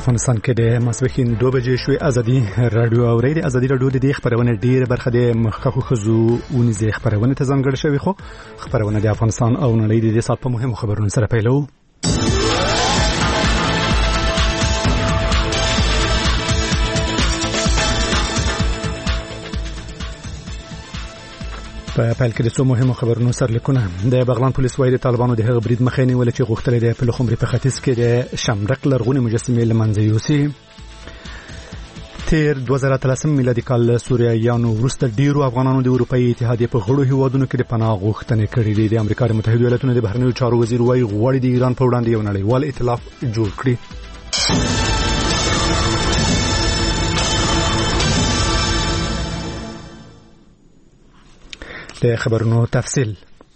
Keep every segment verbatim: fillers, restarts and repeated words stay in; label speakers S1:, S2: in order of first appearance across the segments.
S1: افغانستان کې د ماسپښین دوه بجې شوې ازادي رادیو اوري د ازادي رادیو د خبرونه ډیره برخه د مخکخو خزو ونیزه خبرونه ته ځانګړې شوې خو خبرونه د افغانستان او نړۍ د سات په مهمو خبرونو سره پیلو. په پیل کې د څو مهمو خبرونو سرلیکونه. د بغلان پولیس وايي د طالبانو د هغه برید مخې نیول چې غوښتل دي په لخمري په ختیځ کې د شمرق لرغونې مجسمې لمنځه یوسي. تیر دوه زره اتلسم میلادي کال سوریایانو وروسته ډیرو افغانانو د اروپאי اتحادیې په غړو هیوادونو کې د پناه غوښتنې کړې دي. د امریکا د متحده ایالاتونو د بهرنیو چارو وزیر وايي غواړي د ایران په وړاندې یو نړیوال ائتلاف جوړ کړي. د خبرونو تفصیل.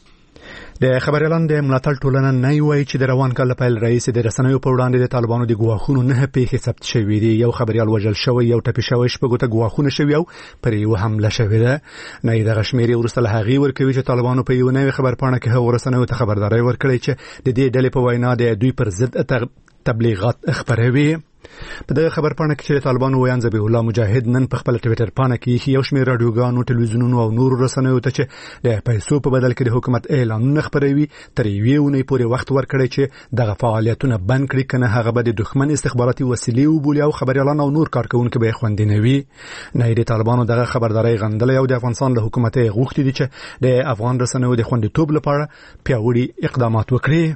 S1: د خبريالان د ملاتړ ټولنه نه وایي چې د روان کال پیل رئیس د رسنیو په وړاندې د طالبانو د ګواښونو نه پیښې ثبت شوې دي. یو خبريال وژل شوی، یو ټپي شوی، شپږو ته ګواښونه شوی او پر یو حمله شوې ده. نه د غشمیري ورسره هغه ورکوي چې طالبانو په یو نوې خبر پاڼه کې هغه رسنیو ته خبرداري ورکړي چې د دې ډلې په وینا د دوی پر ضد تبلیغات خبروي. په دغه خبر پاڼه کې چې طالبانو ویان ذبیح الله مجاهد نن په خپل ټویټر پاڼه کې یو شمېر رادیوګانو، ټلویزیونونو او نور رسنیو ته چې د پیسو په بدل کې د حکومت اعلانونه خبروي تر یوې اونۍ پورې وخت ورکړی چې دغه فعالیتونه بند کړي، کنه هغه به د دښمن استخباراتي وسیلې وبولي او خبريالان او نور کارکونکو به خوندینوي. نه د طالبانو دغه خبرداري غندلې او د افغانستان له حکومت غوښتي دي چې د افغان رسنیو د خوندیتوب لپاره پیاوړي اقدامات وکړي.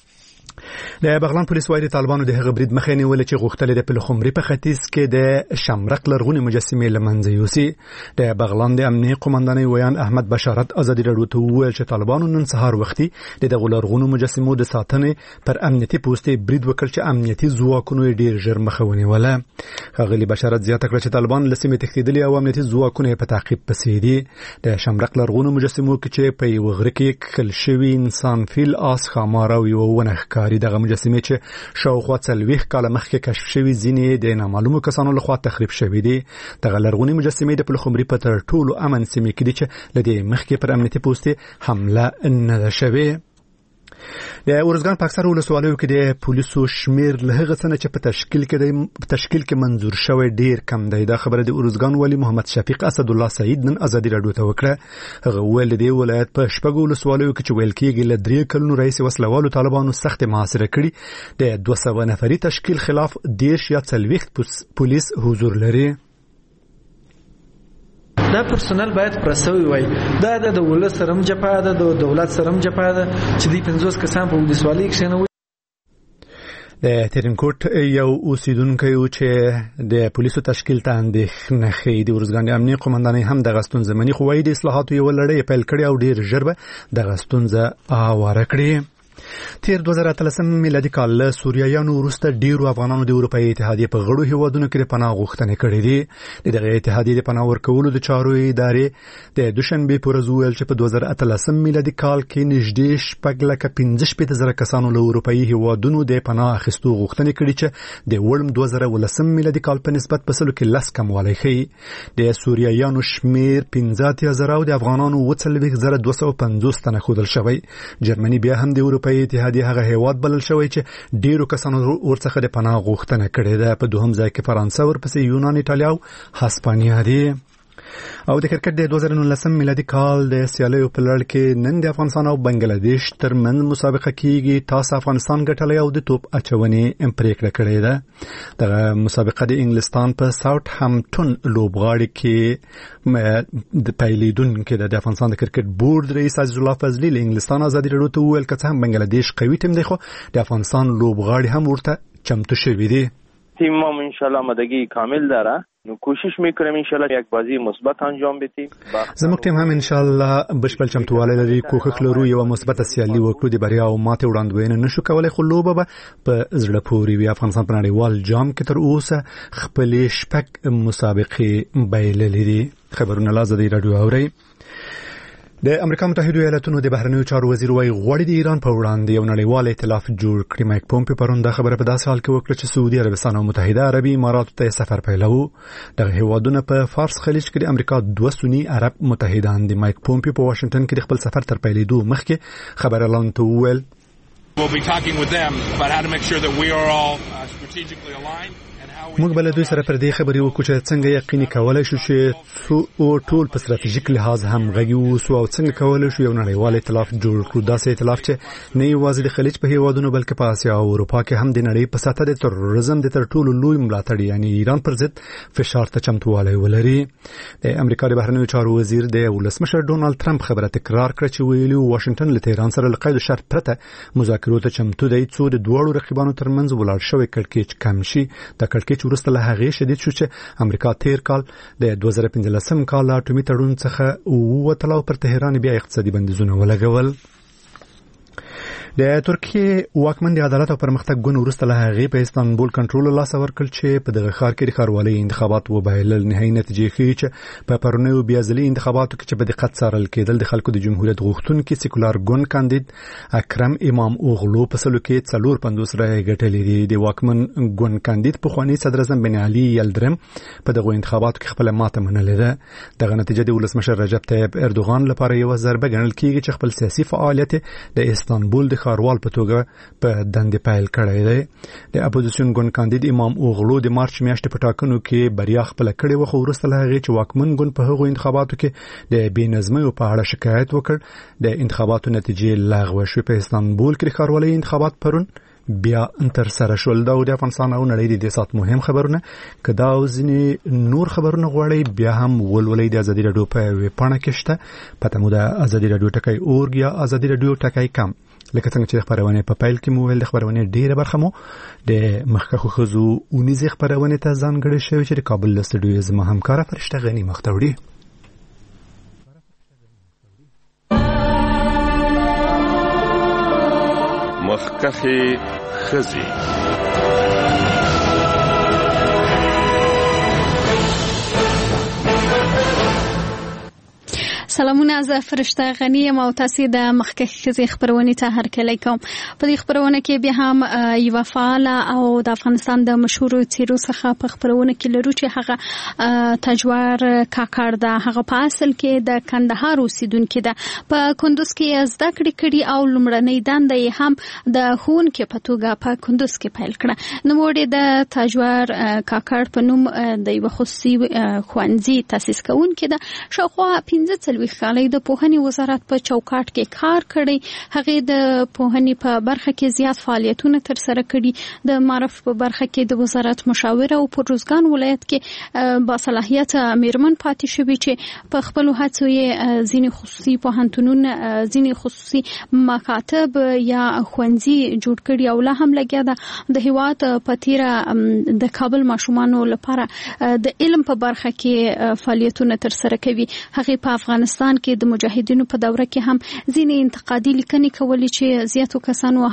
S1: د بغلان پولیس وايي د طالبانو د هغه برید مخې نیول چې غوښتل دي په لخمري په ختیځ کې د شمرق لرغونې مجسمې لمنځه یوسي. د بغلان د امنیه قومندانۍ ویان احمد بشارت ازادي رادیو ته وویل چې طالبانو نن سهار وختي د دغه لرغونو مجسمو د ساتنې پر امنیتي پوسټې برید وکړ چې امنیتي ځواکونو ډیر ژر مخه ونیوله. غلي بشارت زیاته کړ چې طالبان له سیمې تښتېدلي او امنیتي ځواکونو په تعقیب پسې دي. د شمرق لرغونو مجسمو کې چې په یو غره کې کل شوی انسان، فیل، آس، خامار او یو ونه ښکاري. دغه مجسمې چې شاوخوا څلوېښت کاله مخکې کشف شوي ځینې د نامعلومو کسانو لخوا تخریب شوي دي. دغه لرغونې مجسمې د پلخمري په تر ټولو امن سیمې کې دي چې له دې مخکې پر امنیتي پوستې حمله نه ده شوې. د اورزګان په اکثر ولسوالیو کې د پولیسو شمیر له هغه څه چې په تشکیل کې د په تشکیل کې منظور شوی ډیر کم دی. دا خبره د اورزګان والی محمد شفیق اسد الله سعید نن ازادي رادیو ته وکړه. هغه ویل د ولایت په شپږو ولسوالیو کې چې ویل کېږي له درې کلونو رئیس وسلوالو طالبانو سخت محاصره کړي. د دوه سوه نفري تشکیل خلاف دیرش یا څلوېښت پولیس حضور لري.
S2: دا پرسونل باید پرسوي وای. دا د دولت سره جپا ده، د دولت سره جپا ده چې دی پنځوس کسان په ولسوالۍ کې نه وي.
S1: د ترینکوټ یو اوسیدونکی و چې د پولیسو تشکیل ته اندېښنه ښیي. د اورزګان د امنیه قومندانۍ هم دغه ستونزه مني، خو وايي د اصلاحاتو یوه لړۍ پیل کړې او ډېر ژر به دغه ستونزه هواره کړي. تیر دوه زره اتلسم میلادي کال سوریایانو وروسته ډیرو افغانانو د اروپאי اتحادیې په غړو هیوادونو کې د پناه غوښتنې کړې دي. د دغه اتحادیې د پناه ورکولو د چارو ادارې د دوشنبه پر ورځ ویل چې په دوه زره اتلسم میلادي کال کې نږدې شپږ لکه پنځه شپېته زره کسانو له اروپאי هیوادونو د پناه اخیستو غوښتنې کړې چې د وړم دوه زره ولسم میلادي کال په نسبت په سلو کې لس کموالی ښیي. د سوریایانو شمیر پنځه اتیا زره او د افغانانو اووه څلوېښت زره دوه سوه پنځوس تنه ښودل شوی. جرمني بیا هم د اروپאי اتحادیې هغه هیواد بلل شوی چې ډیرو کسانو ورڅخه د پناه غوښتنه کړې ده. په دوهم ځای کې فرانسه، ورپسې یونان، ایټالیا او هسپانیا دي. او د کرکټ د دوه زره نولسم میلادي کال د سیالیو په لړ کې نن د افغانستان او بنگلاديش ترمنځ مسابقه کیږي. تاسو افغانستان ګټلی او د توپ اچونې پریکړه کړې ده. دغه مسابقه د انګلستان په ساوث هامپټون لوبغاړي کې د پیلیدونکو د افغانستان د کرکټ بورډ رئیس عزیز الله فضلی له انګلستان ازادي رادیو ته وویل که څه هم بنگلاديش قوي ټیم دی خو د افغانستان لوبغاړي هم ورته چمتو شوي دي.
S3: تیم ما انشالله آمادگی کامل داره. نو کوشش میکنیم انشالله یک بازی مثبت انجام بدیم.
S1: زموږ ټیم هم انشالله بشپړ چمتووالی لري. کوښښ لرو یو مثبت سیالي وکړو. د بریا او ماتې وړاندوینه نشو کولای خو لوبه به په زړه پورې وي. افغانستان په نړیوال جام کې تر اوسه خپلې شپږ مسابقې بایللې دي. خبرونه له ازادي رادیو اورئ. د امریکا متحده ایالاتونو د بهرنیو چارو وزیر وايي غواړي د ایران په وړاندې یو نړیوال ائتلاف جوړ کړي. مایک پومپیو پرون دا خبره په داسې حال کې وکړه چې سعودي عربستان او متحده عربي اماراتو ته سفر پیلو. دغه هیوادونه په فارس خلیج کې د امریکا دوه سنی عرب متحدان دي. مایک پومپیو په واشنگټن کې د خپل سفر تر پیلېدو مخکې خبريالانو ته وویل
S4: we'll be talking with them about how to make sure that we are all uh, strategically aligned.
S1: موږ بل دوی سره پر دې خبرې وکړو چې څنګه یقیني کولای شو چې او ټول په ستراتیژیک لحاظ هم غږی وسو او څنګه کولای شو یو نړیوال ائتلاف جوړ کړو. داسې ائتلاف چې نه یوازې د خلیج په هیوادونو بلکې په اسیا او اروپا کې هم د نړۍ په سطح د تروریزم د تر ټولو لوی ملاتړ یعنی ایران پر ضد فشار ته چمتووالی ولري. د امریکا د بهرنیو چارو وزیر د ولسمشر ډونالد ترامپ خبره تکرار کړه چې ویلي واشنگټن له تهران سره له قید شرط پرته مذاکرو ته چمتو دی څو د دوړو رقیبانو ترمنځ ولاړ شوی کړکېچ کم شي. د کړکېچ وروسته له هغې شدید شو چې امریکا تیر کال د دوه زره پنځلسم کال اټومي تړون څخه ووتله او پر تهران بیا اقتصادي بندیزونه ولګول. د ترکیه واکمن د عدالت او پرمختګ ګوند وروسته له هغې په استانبول کنټرول لاس ورکړ چې په دغه ښار کې د ښاروالۍ انتخابات وبایلل. نهایي نتیجې ښیي چې په پرونیو بیا ځلي انتخاباتو کې چې په دقت څارل کېدل د خلکو د جمهوریت غوښتونکي سیکولار ګوند کاندید اکرم امام اوغلو په سلو کې څلور پنځوس رایې ګټلې دي. د واکمن ګوند کاندید پخواني صدر اعظم بن علي یلدرم په دغه انتخاباتو کې خپل ماته منلې ده. دغه نتیجه د ولسمشر رجب طیب اردوغان لپاره یو ضربه ګڼل کېږي چې خپل سیاسي فعالیت د استانبول د ښاروال په توګه په دندې پیل کړی دی. د اپوزیشن ګوند کاندید امام اوغلو د مارچ میاشتې په ټاکنو کې بریا خپل کړې و، خو وروسته له هغې چې واکمن ګوند په هغو انتخاباتو کې د بې نظمیو په اړه شکایت وکړ د انتخاباتو نتیجې لغوه شوې. په استانبول کې د ښاروالۍ انتخابات پرون بیا تر سره شول. دا د افغانستان او نړۍ د دې سات مهم خبرونه که دا او ځینې نور خبرونه غواړئ بیا هم ولولئ. د ازادي راډیو په ویبپاڼه کې شته، پته مو د ازادي راډیو ټکی اورګ یا ازادي راډیو ټکی کم. لکه څنګه چې خبرونه په پایل کې مو ویل د خبرونه ډیره برخه مو د مخکخو خزو اونیز خبرونه ته ځانګړې شوی چې د کابل له سټډیو زما همکار فرشته غنی مختوړي.
S5: مخکخي خزي
S6: سلامونه، زه فرشته غنی یم او تاسو د مخکښ خزي خبرونه ته هرکلی کوم. په دې خبرونه کې بیا هم یو فعاله او د افغانستان د مشهور تیرو څخه په خبرونه کې لرو چې هغه تجوار کاکړ ده. هغه په اصل کې د کندهار اوسیدونکو ده. په کندوز کې زده کړې کړي او لومړنۍ دنده یې هم د ښوونکي په توګه په کندوز کې پیل کړه. نوموړی د تجوار کاکړ په نوم د یو خصوصي ښوونځي تاسیس کوونکی ده. شاوخوا پنځه خالي د پوهنې وزارت په چوکاټ کې کار کړی. هغه د پوهنې په برخه کې زیات فعالیتونه تر سره کړي. د معرف په برخه کې د وزارت مشاور او په روزګان ولایت کې با صلاحیت میرمن پاتې شوی چې په خپل هڅو یې ځینې خصوصي پوهنتونونه، ځینې خصوصي مکاتب یا ښوونځي جوړ کړي او لا هم لګیا ده د هیواد په تیره د کابل ماشومانو لپاره د علم په برخه کې فعالیتونه تر سره کوي. هغه په افغانستان کې د مجاهدینو په دوره کې هم ځینې انتقادي لیکنې کولې چې زیاتو کسانو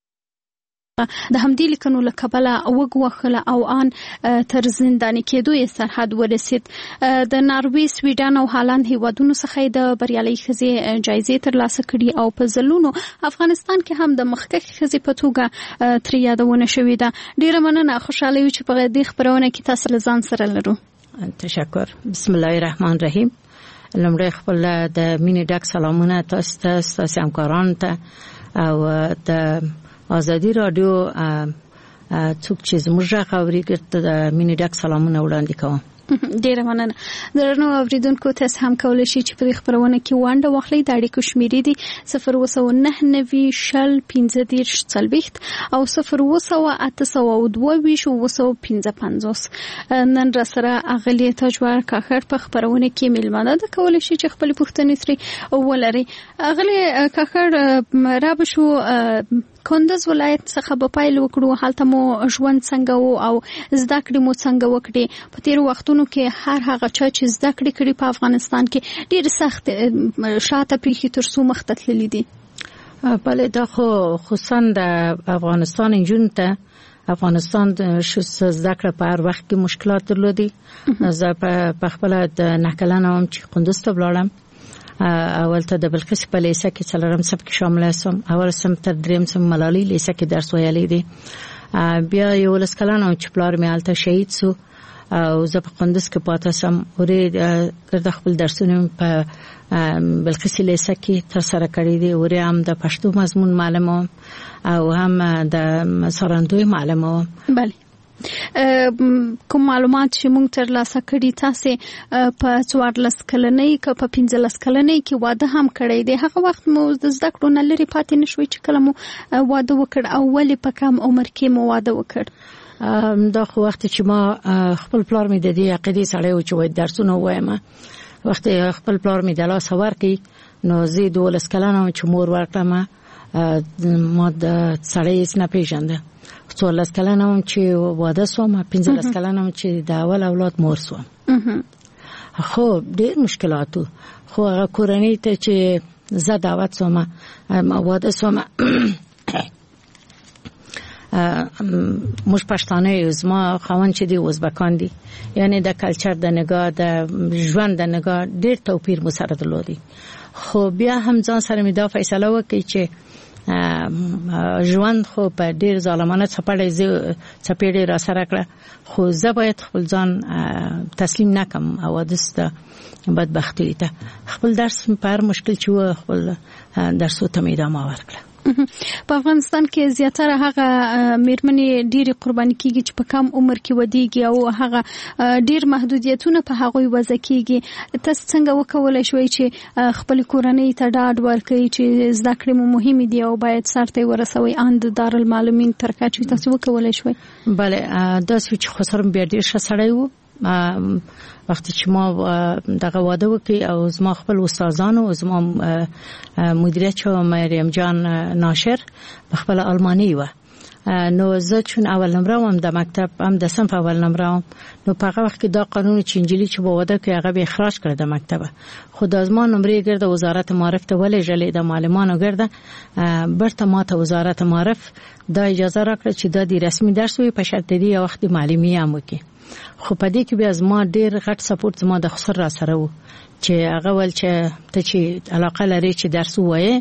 S6: د همدې لیکنو له کبله وګوښله او ان تر زنداني کېدو یې سرحد ورسید. د ناروې، سویډن او هالند هیوادونو څخه د بریالۍ ښځې جایزې ترلاسه کړي او په ځلونو افغانستان کې هم د مخکښ ښځې په توګه ترې یادونه شوې ده. ډېره مننه، خوشحاله یو چې په دې خبرونه کې تاسو له ځان سره لرو.
S7: تشکر. بسم الله الرحمن الرحیم. لمړی خپل د مینې ډک سلامونه تاسو ته، تاسو همکارانو ته او د ازادي رادیو څوک چې زموږ راغوري ګرته د مینې ډک سلامونه وړاندې کوم.
S6: ډیره مننه. درنو اوریدونکو تاسو هم کولای شئ چې په خبرونه کې وانډه واخلئ. د اړیکو شمیرې دي صفر اووه نهه نوي شل پنځه دېرش څلوېښت او صفر اووه اته سوه دوه ویشت اووه سوه پنځه پنځوس. نن را سره اغلی تجوار کاکړ په خبرونه کې میلمانه ده. کولای شئ چې خپل پوښتنې ترې ولرئ. اغلی کاکړ را بشو کندز ولایت څخه په پایل وکړو. حالت مو ژوند څنګه وو او زده کړې مو څنګه وکړې؟ په تیر وختونو کې هر هغه چا چې زده کړې کړي په افغانستان کې ډېر سخت شاته پیښې تر څو مخ ته تللي دي.
S7: بله، دا خو خصوصا د افغانستان نجونو ته افغانستان شو زده کړه په هر وخت کې مشکلات درلودي. زه په خپل د نه کلنه هم چې کندوز ته ولاړم، اول ته د بلخیس په لیسه کې څلورم صف کې شامل شوم. اول سم تر دریم سم ملالۍ لیسه کې درس ویلی دی. بیا یو لس کلنه چې پلار مې هلته شهید سو او زه په قندوز کې پاتې سم ورې ګرد خپل درسونه په بلخیس لیسه کې تر سره کړی دي ورې هم د پښتو مضمون معلومه او هم د سارندوی معلومه.
S6: بله کوم معلومات چې موږ تر لاسه کړي تاسو په څوارلس کلنۍ کې په پنځلس کلنۍ کې واده هم کړی دی هغه وخت مو د زده کړو نه لري پاتې نشوي چې کله مو واده وکړ او ولې په کم عمر کې مو واده وکړ؟
S7: دا خو وخت چې ما خپل پلار مې د دې عقیدې سره و چې وای درسونه وایم وخت خپل پلار مې د لاس ورکې نو زه دولس کلنه چې مور ورته ما ما د سړی اسنه پیژنده څوارلس کلنه چې واده سوم پنځلس کلنه چې د اول اولاد مور سوم. خو ډېر مشکلاتو خو هغه کورنۍ ته چې زه دعوت سوم واده سوم موږ پښتانه یو زما خوان چې دی ازبکان دي یعنی د کلچر د نگاه د ژوند د نگاه ډېر توپیر مو سره درلودي. خو بیا هم ځان سره مې دا فیصله وکړه چې ژوند خو په ډېر ظالمانه څپړې څپړې را سره کړه خو زه باید خپل ځان تسلیم نکم او دسته بدبختی ته خپل درس پر مشکل چې خپل درس ته مې ادامه ورکړه.
S6: په افغانستان کې زیاتره هغه میرمنې ډېری قرباني کیږي چې په کم عمر کې ودیږي او هغه ډېر محدودیتونه په هغه وځ کیږي. تاسو څنګه وکولای شئ چې خپل کورنۍ ته ډاډ ورکړئ چې زده کړې مو مهمه دي او باید سرته ورسوي اند دارالمعلمین تر کچې تاسو وکولای شئ؟
S7: بله دا چې خسرم بیا ډېر ښه سړی وو وخت چې ما دغه واده وکي او زما خپل استادانو زما مدیریت شو مریم جان ناشر خپل آلمانی و نو زه چون اول نمره وم د مکتب هم د صنف اول نمره وم نو په هغه وخت کې دا قانون چې انجلی چې په واده کې هغه به اخراج کړ د مکتب خو د ازمان نمرې ګرد وزارت معارف ته ولې جلې د معلمانو ګرد برته ماته وزارت معارف دا اجازه راکړه چې د رسمي درس وي په شرط دی وخت معلمي هم وکي. خو په دې کې بیا زما ډېر غټ سپورټ زما د خسر را سره وو چې هغه ول چې ته چې علاقه لري چې درس وایې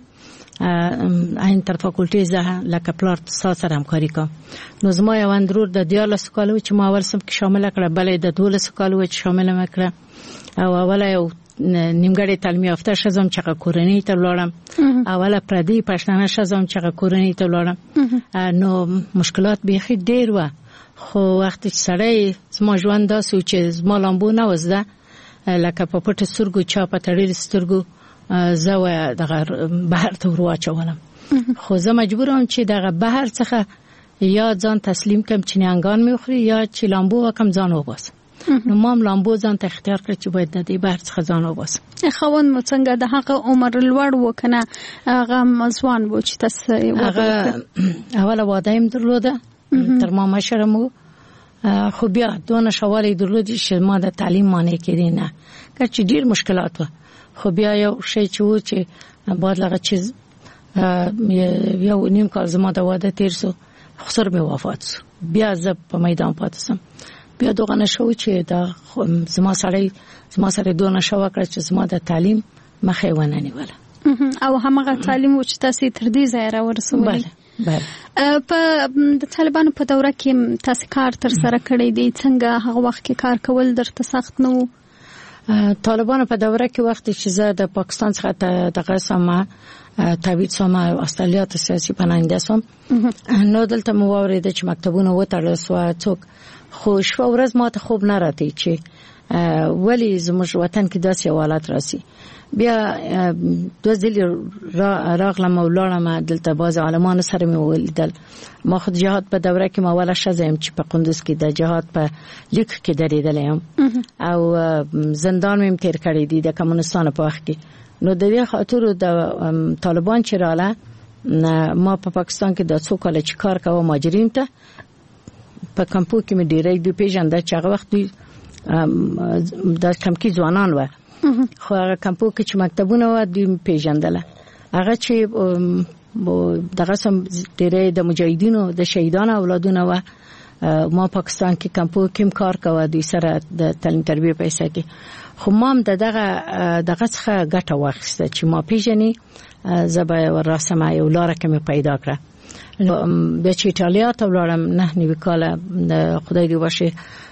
S7: این تر فاکولټي زه لکه پلار سره همکاري کوم نو زما یو اندرور د دیارلس کالو چې ما اول سم کې شامل کړه بلې د دولس کالو چې شامل مکړه او اوله یو نیمګړی تعلیمي یافته شزم چې کورنۍ ته ولاړم اوله پردي پښتانه شزم چې کورنۍ ته ولاړم نو مشکلات به خې ډېر و. خو وخت چې سړی زما ژوند داسې چې زما لامبو نه وزده لکه په پټ سترګو چا په تړلې سترګو زه دغه بهر ته ورواچولم خو زه مجبورم چې دغه بهر څخه یا ځان تسلیم کم چې نیانګان مې وخوري یا چې لامبو وکم ځان وباسم نو مام لامبو ځان ته اختیار کړ چې باید د دې بهر څخه ځان وباسم.
S6: خوند مو څنګه د هغه عمر لوړ وکنه هغه مزوان و چې تاسو
S7: هغه اوله واده يم درلوده تر ما مشرم خو بیا دونه شوالې درلودي چې ما د تعلیم معنی کړی نه چې ډیر مشکلات و خو بیا یو شی چې و چې بعد لغه چیز یو نیم کال زما د واده تیر سو خسر به وفات سو بیا زه په میدان پاتې سم بیا دغه نشو چې دا زما سره زما سره دونه شو کړ چې زما د تعلیم مخې ونه نیوله
S6: او همغه تعلیم و چې تاسو تر دې ځای را ورسولې.
S7: بله
S6: په د طالبانو په دوره کې تاسو کار تر سره کړی دی څنګه هغه وخت کې کار کول درته سخت نه وو؟
S7: طالبانو په دوره کې وخت چې زه د پاکستان څخه دغه سمه تابعیت سوم او استرالیا ته سیاسي پناهنده سوم نو دلته مو واورید چې مکتبونه وتړل سو څوک خو شپه ورځ ماته خوب نه راته چې ولی زموږ وطن کې داسې حالات راسي. بیا دوه ځلې راغلم او لاړم دلته باز عالمانو سره مې ولیدل ما خود جهاد په دوره کې ما ولا شزم چې په قندوز کې د جهاد په لیک کې درېدلم او زندان مې تیر کړی دی د کمونستانو په وخت کې نو د دې خاطر د طالبان چې رااله ما په پاکستان کې د څو کال چې کار کوم ماجرین ته په کمپو کې مې ډېرې دی پیژاند چې هغه وخت د کمکی ځوانان و خو هغه کمپو کې چې مکتبونه و دوی پیژندله هغه چې دغه سم ډېرې د مجاهدینو د شهیدانو اولادونه و ما پاکستان کې کمپو کې کار کوي دوی سره د تعلیم تربیه پیسې کې خو مام دغه دغه څخه ګټه واخیسته چې ما پیژنې زبې ورسمه یو لار کې مې پیدا کړه بیا چې ایټالیا ته ولاړم نه نیو کاله خدای دې وشه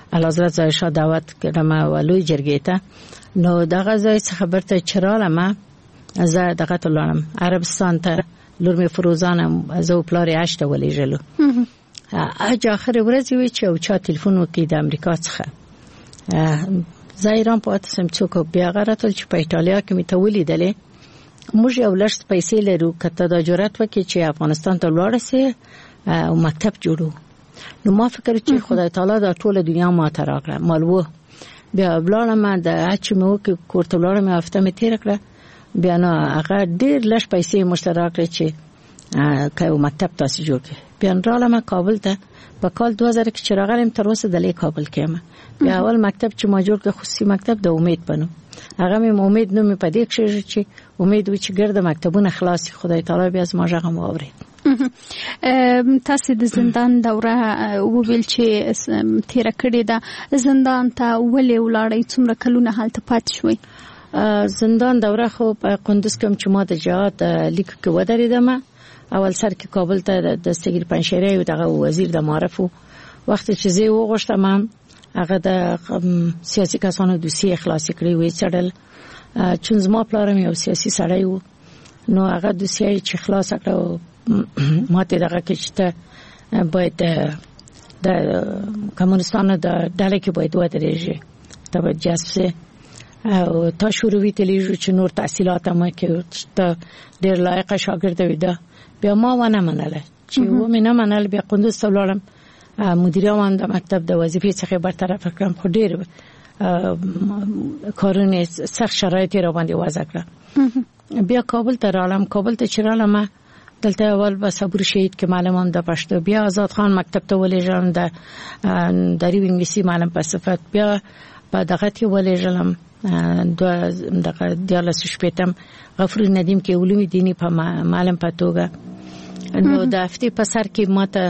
S7: اعلیحضرت ظاهر شاه دعوت کړم ولوی جرګې ته. نو دغه ځای څخه برته چرالم زه دغه ته لاړم عربستان ته. لور مې فروزانه زه پلار یې هشته ولېږلو. اج اخر ورځ وی چې او چا ټلیفون وکړي د امریکا څخه. زه ایران پاتې سم څوک بیا غراتل چې په ایټالیا کې مې ته ولیدلې. موږ یو لږ پیسې لرو کته د جرأت وکړي چې افغانستان ته لاړ سي او مکتب جوړو. نو ما فکر چې خدای تعالی د ټوله دنیا ما ته راغله مالوه. بیا بلانم د اچ مو کې کوړته بلانم هفته مې تیر کړه. بیا نو هغه ډیر لږ پیسې مشترک کړ چې کایو مکتب تاسو جوړ کړ. بیا رالم کابل ته په کال دوه زره کې چې راغلم تر اوسه د لیک کابل کې. بیا اول مکتب چې ما جوړ کړ خصوصي مکتب د امید بنو. هغه مې امید نو مې پدې کې چې امید و چې ګرد مکتبونه خلاص خدای تعالی بیا زما ژغه مو اوري.
S6: تاسو د زندان دوره وویل چې تیر کړی دا زندان ته ولې ولاړی څومره کلونه حالت پات شوي؟
S7: زندان دوره خو په قندوز کې چې ما د جهاد لیک کې ودرېدم. اول سر کې کابل ته د سګیر پنځشيري او دغه وزیر د معرفو وخت چې زه وغوښتم هغه د سیاسي کسانو دوسیه خلاص کړی وې چړل چې زما پلارم یو سیاسي سړی وو. نو هغه دوسیه چې خلاص کړو ماته دغه کې چې باید د کمونستانو د ډلې کې باید ودرېږي توجه سه او تا شروعي تلېږي چې نور تحصیلات ما کې ته ډېر لایق شاګرد وې. دا بیا ما ونه منله چې و مې نه منل. بیا قندوز ته ولاړم مدیریان د مکتب د وظیفې څخه برطرف کړم. خو ډېر کارونه سخت شرایط را باندې وضع کړ. بیا کابل ته رالم. کابل ته چې رالم دلته اول به صبر شهید کې معلمان د پښتو. بیا آزاد خان مکتب ته ولېږم د دریو انګلیسي معلم په صفت. بیا په دغه ته ولېږم د دغه دیالس شپېتم غفور ندیم کې علوم دینی په معلم په توګه. نو د هفته په سر کې ماته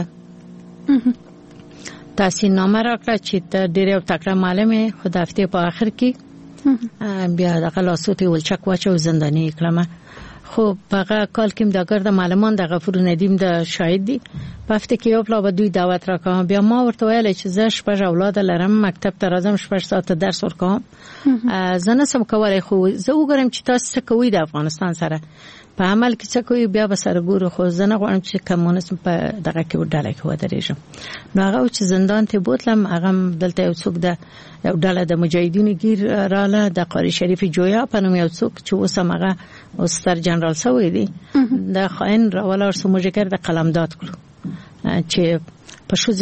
S7: تاسو نامه راکړه چې ته ډېر یو تکړه معلم یې. خو د هفته په اخر کې بیا دغه لاسوتي ولچک واچو زنداني کړم. خو په کال کې د ګرد معلمان د غفور ندیم د شاهد دي. په هفته کې یو پلا به دوی دعوت راکوم. بیا ما ورته ویل چې زه شپږ اولاد لرم مکتب ته راځم شپږ ساعت درس ورکوم. زه نه سم کولای. خو زه وګورم چې تاسو څه کوئ د افغانستان سره په عمل کې څه کوي. بیا به سره ګورو. خو زه نه غواړم چې کمونیزم په دغه کې وډاله کې ودرېږم. نو هغه چې زندان ته بوتلم هغه دلته یو څوک د یو ډله د مجاهدینو گیر رااله د قاری شریف جویا په نوم یو څوک چې اوس هغه استر جنرال سوی دی د خاين راولا سموجکر د قلمداد کړو چې په شوزه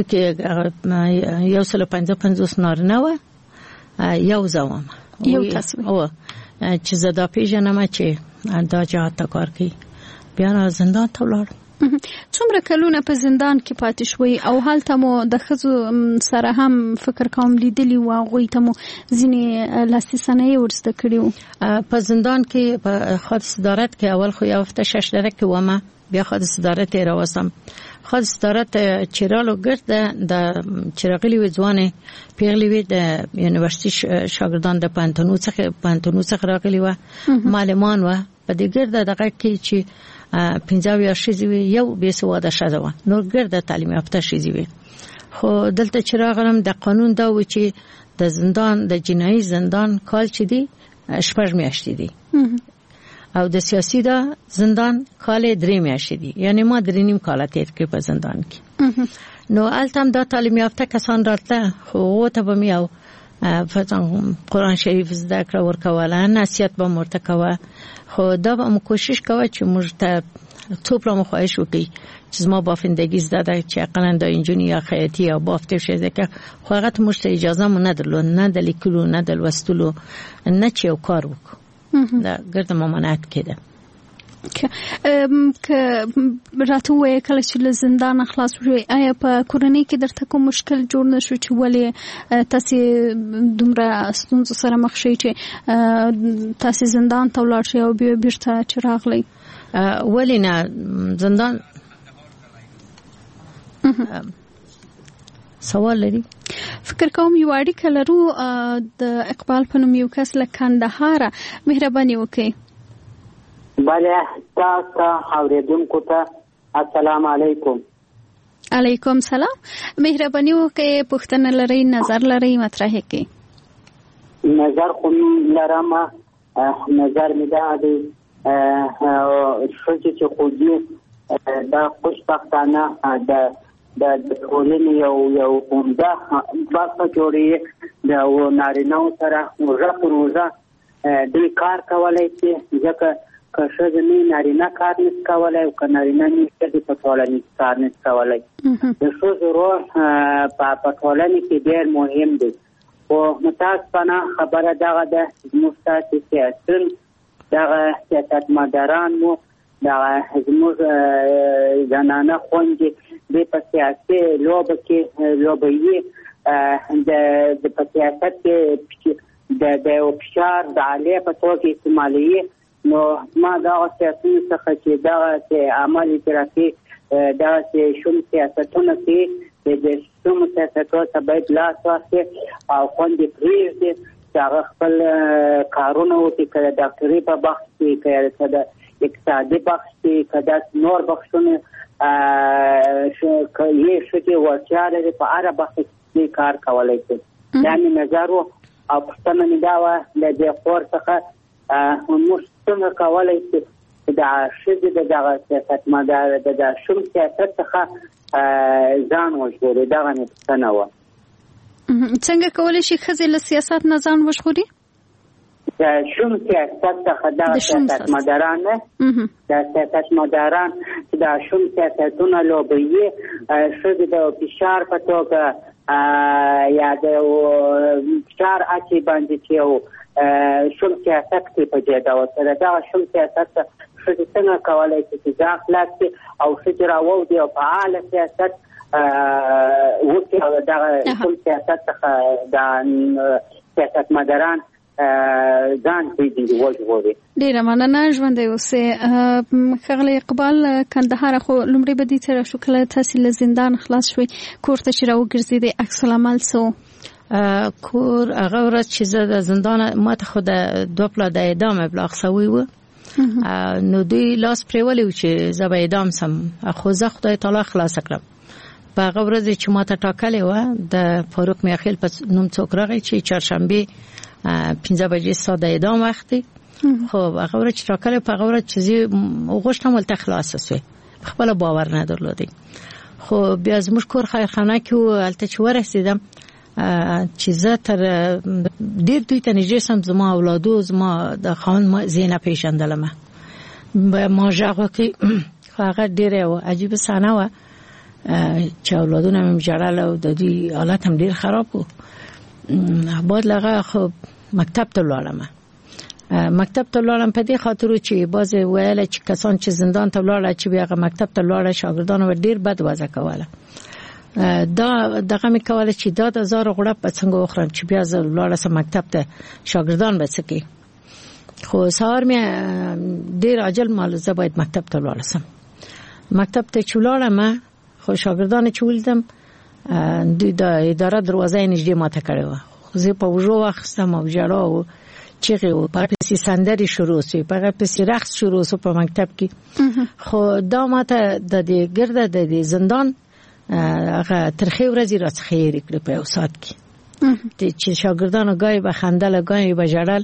S7: کې یو سل پنځه پنځوس نارینه و یو زوام
S6: یو تاسو
S7: او چې زدا پیژنم چې دا جهاد تا کار کوي. بیا زندان ته ولاړ.
S6: څومره کلونه په زندان کې پاتې شوي او حالته مو د خزو سره هم فکر کوم لیدلی و غوي ته مو ځینې لاسي سنې ورسته کړیو؟
S7: په زندان کې په خاص صدارت کې اول خو یو هفته شش دره کې ومه. بیا خاص صدارت راوستم. خاص صدارت چیرالو ګرد د چرغلی وځوانه پیغلی وی د یونیورسيټي شاګردان د پانتونو څخه پانتونو څخه راغلی و معلمان و په دې ګرد دغه کې چې پنځه یا شې یو به سواده شاده و نو ګرد تعلیم یافته شې وی. خو دلته چې راغلم د قانون دا و چې د زندان د جنایي زندان کال چې دی شپږ میاشتې دی او د سیاسي دا زندان کال درې میاشتې دی. یعنی ما درې نیم کال تیر کړ په زندان کې. نو التم دا تعلیم یافته کسان راته خو ته به میاو فتن قرآن شریف زده کړ ورکواله نصیحت به مرته کوه. خو دا به کوشش کوه چې موږ ته ټول مو خواهش وکړي چې زما بافندگی زده ده چې اقلا د انجینری یا خیاطی یا بافته شي ځکه خو هغه ته موږ ته اجازه مو نه درلود نه د لیکلو نه د لوستلو نه چې یو کار وکړو. دا ګرد ممانعت کېده.
S6: که راته وایې کله چې له زندان خلاص شوې آیا په کورنۍ کې درته کوم مشکل جوړ نه شو چې ولې تاسو دومره ستونزو سره مخ شئ چې تاسو زندان ته ولاړ شئ او بیا بیرته چې راغلی؟
S7: ولې نه زندان سوال لري.
S6: فکر کوم یو اړیکه لرو د اقبال په نوم یو کس له کندهار مهرباني وکړئ.
S8: بله تاسو اوریدونکو ته السلام علیکم.
S6: علیکم سلام. مهرباني وکړئ پوښتنه لرئ نظر لرئ مطرح کړئ.
S8: نظر خو لرم نظر می دا دی ښځې چې خو دي دا خوشبختانه د د ټولنې یو یو عمده برخه جوړوي د نارینه‌و سره روژه پر روژه دوی کار کولی شي ځکه که ښځه نه نارینه کار نشي کولی او که نارینه نه ښځې په ټولنه کې کار نشي کولی. د ښځو رول په ټولنه کې ډېر مهم دی خو متاسفانه خبره دغه ده زموږ ستاسې سیاسون دغه سیاستمداران مو دغه زموږ زنانه خویندې دوی په سیاسي لوبه کې لوبوي د په سیاست کې د یو فشار د آلې په توګه استعمالوي. نو ما دغه سیاستونو څخه چې دغه عمل اجرافي دغه شوم سیاستونه کې د شوم سیاستونو ته باید لاس واخلي او خوندې پرېږدي چې هغه خپل کارونه وکړي که د ډاکټري په بخش کې که د اقتصادي بخش کې که داسې نور بخشونه که یې ښځې وړتیا لري په هره بخش کې کار کولی شي. دا مې نظر و او پوښتنه مې دا وه د دې خور څخه موږ څنګه کولی شو د ښځې د دغه سیاستمدار د د شوم سیاست څخه ځان وژغوري. دغه مې پوښتنه وه.
S6: څنګه کولی شي ښځې له سیاست نه ځان وژغوري؟
S8: د شوم سیاست څخه دغه سیاستمداران د سیاستمداران چې د شوم سیاستونه لوبوي ښځې د فشار په توګه یا د فشار اچي باندې چې یو شوم سیاست کې په دې ډول سره دغه شوم سیاست ښځې څنګه کولی شي چې ځان خلاص کړي او ښځې راووځي او فعاله سیاست وکړي او دغه شوم سیاست څخه د سیاستمداران ځان پرېږدي وژغوري.
S6: ډېره مننه. ژوندی اوسئ. ښاغلی اقبال کندهار خو لومړی به دې ته راشو کله تاسې له زندان خلاص شوئ کور ته چې راوګرځېدئ عکس العمل څه
S7: کور هغه ورځ چې زه د زندان ما ته خو د دوه پلا د اعدام ابلاغ سوی و نو دوی لاس پرېولی و چې زه به اعدام سم خو زه خدای تعالی خلاص کړم. په هغه ورځ چې ما ته ټاکلې وه د فاروق میاخیل په نوم څوک راغی چې چهارشنبې پنځه بجې ستا د اعدام وخت دی. خو هغه ورځ چې ټاکلې په هغه ورځ چې زه وغوښتم ولته خلاصه سوی خپله باور نه درلودی. خو بیا زموږ کور خیرخانه کې و هلته چې ورسېدم چې زه تر ډېر دوی ته نږدې سم زما اولادو زما د خاوند زه نه پېژندلم. ما غږ وکړ خو هغه ډېره عجیبه صحنه وه چې اولادونه مې ژړل او د دوی حالت هم ډېر خراب و. بعد لغه خو مکتب ته ولاړم. مکتب ته ولاړم په دې خاطر چې باز ویل چې کسان چې زندان ته ولاړل چې بیا مکتب ته ولاړل شاګردانو ډېر بد وضع کوله. دا دغه مې کوله چې دا د زار غړپ په څنګه وخورم چې بیا زه ولاړم سم مکتب ته شاګردان به څه کوي. خو سهار مې ډېر عجل مال زه باید مکتب ته ولاړم. مکتب ته چې ولاړم خو شاګردان چې ولیدم دوی د اداره دروازه یې نږدې ماته کړې وه. زه په وژو واخیستم او ژړا و چیغې و په پسې سندرې شروع سوې په پسې رقص شروع سو په مکتب کې. خو دا ماته د دې ګرده د دې زندان هغه ترخې ورځې راڅخه هېرې کړې په یو ساعت کې چې شاګردانو ګایې به خندل ګایې به ژړل.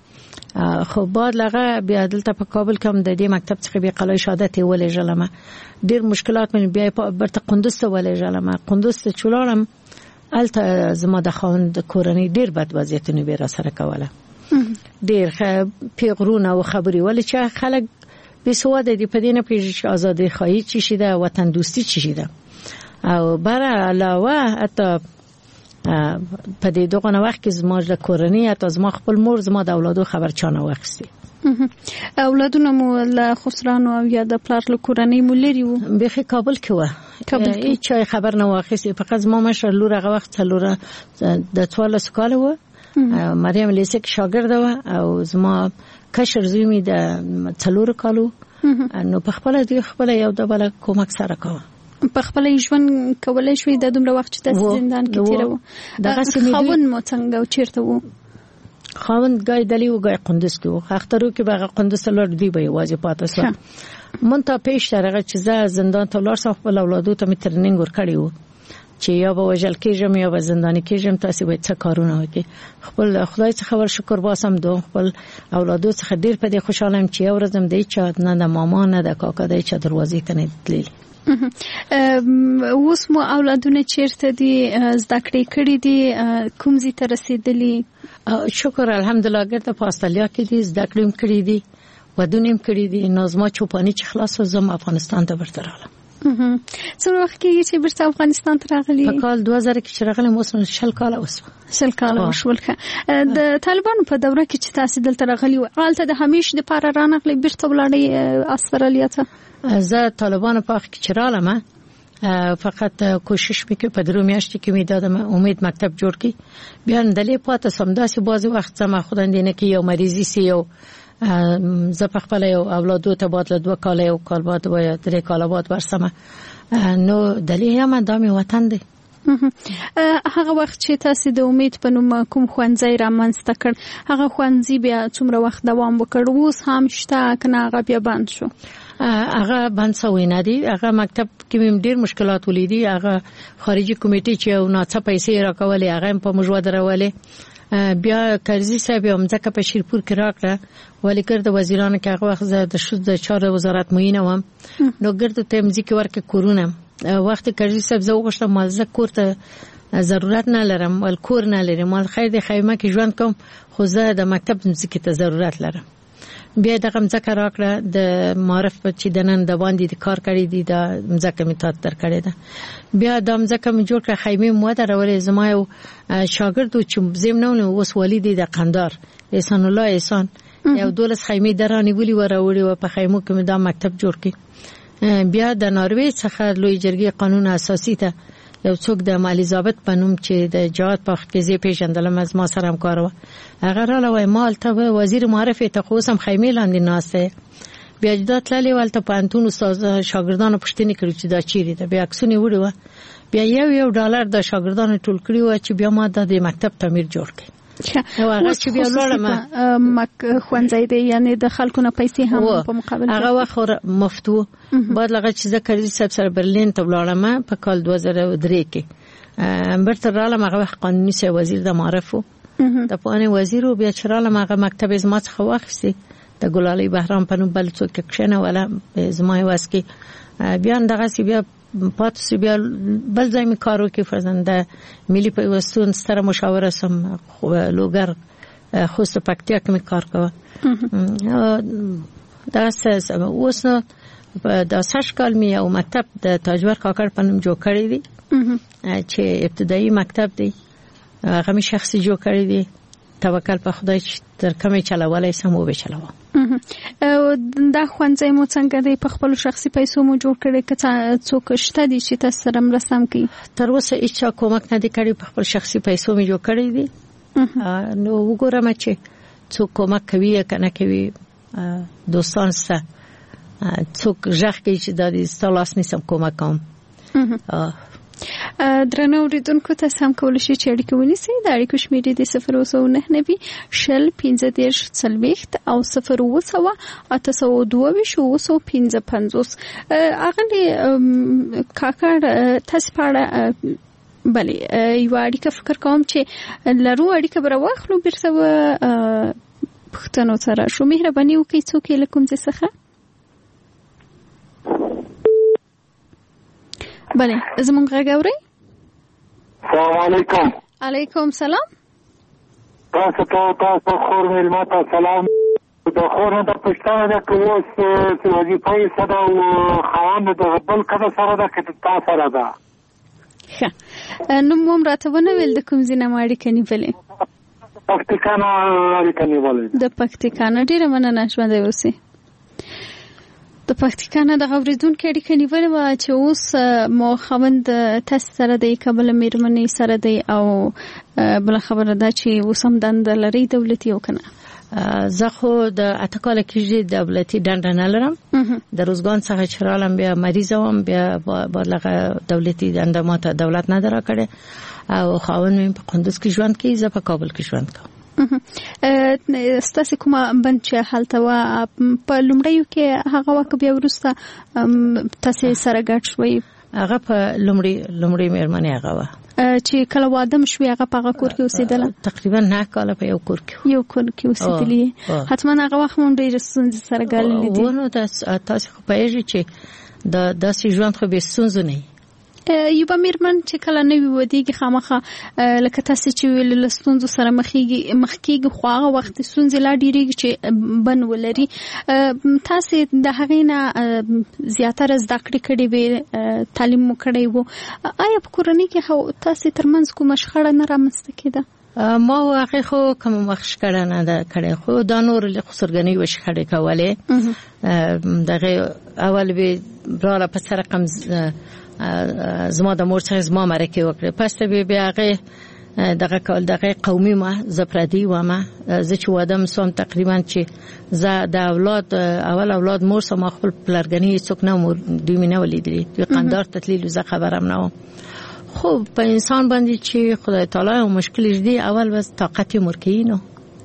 S7: خو بعد لغه بیا دلته په کابل کې د دې مکتب څخه بیا قلعه شهادت ولېږلم. ډېر مشکلات مې بیا په برته قندوز ته ولېږلم. قندوز ته چې ولاړم هلته زما د خاوند کورنۍ ډېر بد وضعیتونه به را سره کوله. ډېر پیغورونه او خبرې ولې چې خلک بېسواده دي په دې نه پوهېږي چې ازادي خواهي څه شي ده وطن دوستي څه شي ده. او بر علاوه حتی په دې دغه وخت کې زما د کورنۍ حتی زما خپل مور زما د اولادو خبر چانه واخیستي.
S6: اولادونه مو له خسرانو او یا د پلار له کورنۍ مو لري وو؟
S7: بخي کابل کې و. هیڅ خبر نه واخیستي. فقط زما مشر لور هغه وخت لور د څوارلس کاله و. مریم لیسه کې شاګرد و او زما کشر زوی مې د څلور کالو. نو په خپل دی خپل یو د بل کومک سره کوه.
S6: په خپل ژوند کولای شوې د دومره وخت چې د زندان کې تیرو. دغه خاوند مو څنګه او چیرته وو؟
S7: خاوند ګای دلی و ګای قندوز کې و اخترو کې به قندوز لور دی به واجب پاتې سو مونته پیش ترغه چې زه زندان ته لار صاحب ول اولادو ته می ترنینګ ور کړی و چې یا به وجل کېږم یا به زنداني کېږم تاسو به څه کارونه وکړي خپل خدای څخه ور شکر باسم دوه خپل اولادو څخه ډیر په دې خوشاله یم چې یو ورځم دی چې نه د ماما نه د کاکا دی چې دروازې ته نه تللی
S6: اوس مو اولادونه چیرته دي زده کړې کړې دي کوم ځای ته رسیدلي
S7: شکر الحمدلله ګرته په استرالیا کې دي زده کړې کړې دي ودونیم کړې دي نظم چوپانی چې خلاص زم افغانستان ته ورته راغلم
S6: څو وخت کې چې برته افغانستان ته راغلي
S7: په کال دوه زره کې چې راغلم اوس شل کال اوس
S6: شل کال وشول د طالبانو په دوره کې چې تاسو دلته راغلي و حالت د همیشه د پاره رانغلي برته ولاړې استرالیا ته
S7: زه طالبانو په وخت کې چې رالم فقط کوشش وکړم په درو میاشتې کې مې دادم امید مکتب جوړ کړي بیا دلې پاتې سم داسې بازي وخت زما خداندینه کې یو مریضي سي یو زه په خپل یو اولادو ته باندې دوه کال یو کال بعد وای درې کال بعد ورسمه نو دلې هم د وطن دی
S6: هغه وخت چې تاسو د امید په نوم کوم خوانځي رامنځته کړ هغه خوانځي بیا څومره وخت دوام وکړ اوس هم شته کنه هغه بیا بند شو
S7: هغه بند شوی نه دی هغه مکتب کې مم ډیر مشکلات ولیدي هغه خارجي کمیټې چې یو ناڅه پیسې راکولې هغه په مجوه درولې بیا کرزي صاحب هم ځکه په شیرپور کې راکړه ولی ګرد وزیرانو کې هغه وخت د شود د چارو وزارت معینه وم نو ګرد تمځي کې ورکه کورونا وخت کرزي صاحب زه وغوښتم مال زه کورته ضرورت نه لرم ول کور نه لرم مال خیر د خیمه کې ژوند کوم خو زه د مکتب ځکه ته ضرورت لرم بیا دغه مځکه راکړه د معرف چې د نن د باندې د کار کړی دی د مځکه می تات تر کړی ده بیا د مځکه می جوړ کړ خیمه مو درولې زما یو شاګرد چې زمنونه اوس والدی د قندار احسان الله احسان یو دولس خیمه درانی ویلی وراوړي و په خیمو کې دا مکتب جوړ کړي بیا د ناروې څخه لوی جرګې قانون اساسي ته یو څوک د مالی ضابط پنوم چې د جهاد په وخت کې زی پیژندلم از ما سره همکار و هغه را لوي مال ته وزیر معرفت ته خو سم خیمه لاندې ناسه بیا جدات لالي ولته پانتون استاد شاګردانو پښتني کړی چې دا چیرې ده بیا عکسونه وړي و بیا یو یو ډالر د شاګردانو ټول کړی و چې بیا ما د مکتب تعمیر جوړ کړ
S6: نو هغه چې بیا لړم مک خوانځي دی یعنی د خلکو نه پیسې هم په مقابل
S7: هغه وخت مفتو بعد لغه چې ذکر صاحب سره برلین ته ولاړم په کال دوه زره درې کې برتر رالم هغه وخت قانوني سي وزیر د معرفو د پوهنې وزیر بیا چرالم هغه مکتب از ما څخه واخستي د ګلالي بهرام په نوم بل څوک کښنه ولا زما واسکي بیا دغه سی بیا پاتې بیا بل ځای می کارو کې فرزنده ملي پیوستون ستره مشاوره سم لوګر خوست پکتیا کې می کار کوم دا څه اوس نو د سش کال می او مکتب د تاجور کاکړ په نوم جوړ کړی دی چې ابتدایي مکتب دی هغه می شخصي جوړ کړی دی توکل په خدای چې تر کومه چلولای سمو به چلاوه
S6: دا خوانځي مو څنګه دی په خپل شخصي پیسو مو جوړ کړی که څوک شته دي چې تاسو سره مرسته کوي
S7: تر اوسه هیڅ کومک نه دی کړی په خپل شخصي پیسو می جوړ کړی دی نو وګورم چې څوک کومک کوي کنه کوي دوستان سره څوک ځخ کوي چې د دې ستالاس نسم کومک کوم
S6: درنو اوریدونکو تاسو هم کولای شئ چې اړیکه ونیسئ د اړیکو شمیرې د صفر اوسه نه نوي شل پنځه دیرش څلوېښت او صفر اوسه اته سوه دوه ویشت اوسه پنځه پنځوس اغلی کاکړ تاسو په بله یو اړیکه فکر کوم چې لرو اړیکه بر واخلو بیرته پښتنو سره شو مهرباني وکړئ څوک یې لکم ځای څخه بله زمونږ غږ اورئ
S9: السلام علیکم
S6: علیکم سلام
S9: تاسو ته تاسو خور مېلمه ته سلام د خور د پښتنه د کوس چې وظیفه سره او خوان د بل کده سره د کته سره ده
S6: ښه نو موږ راته ونه ویل د کوم ځای نه اړیکه نیولې
S9: پکتیکانا اړیکه نیولې
S6: د پکتیکانا ډیره مننه ژوندی اوسئ د پکتیکانا د اوریدونکو اړیکه نیولې و چې اوس مو خوند تاسو سره د کابل میرمنې سره دی او بل خبره ده چې اوس هم دند لري دولتي او کنه
S7: زه خو د اتکاله کې دولتي دند نه لرم د روزګان څخه چرالم بیا مریض وم بیا بلغه دولتي دند ماته دولت نه درا کړي او خاون مې په قندوز کې ژوند کوي زه په کابل کې ژوند کوم
S6: ستاسو کومه بند چې حالت وا په لومړیو کې هغه وخت بیا ورسته تاسو سره ګډ شوي
S7: هغه په لومړی لومړی مېرمنې هغه وا
S6: چې کله واده مشوي هغه په کور کې اوسېدله
S7: تقریبا نه کاله په یو کور کې
S6: یو کور کې اوسېدلې حتما هغه وخت مونږ ډېر ستونزې سره ګاللې دي
S7: ونه تاسو خو پېژې چې د داسې ژوند خو به ستونزې نه
S6: یو به میرمن چې کله نوی ودیږي خامخا لکه تاسو چې ویل لستونزو سره مخېږي مخکېږي خو هغه وخت ستونزې لا ډېرېږي چې بن ولري تاسو د هغې نه زیاتره زده کړې کړې وې تعلیم مو کړی و آیا په کورنۍ کې تاسو ترمنځ کومه شخړه نه رامنځته کېده
S7: ما واقع خو کوم وخت شخړه نه ده کړې خو دا نور له خسرګنۍ و شخړې کولې دغه اول به براله په سره رقم زما د مور څخه زما مرکه وکړه پس ته بیا هغه دغه کول دغه قومي ما زپردي و ما زه چې وادم سوم تقریبا چې زه د اولاد اول اولاد مور سم خپل پلرګنی څوک نه مور دوی مینه ولیدلې دوی قندار تتلیل زه خبرم نه خو په انسان باندې چې خدای تعالی مشکل دی اول بس طاقت مرکینو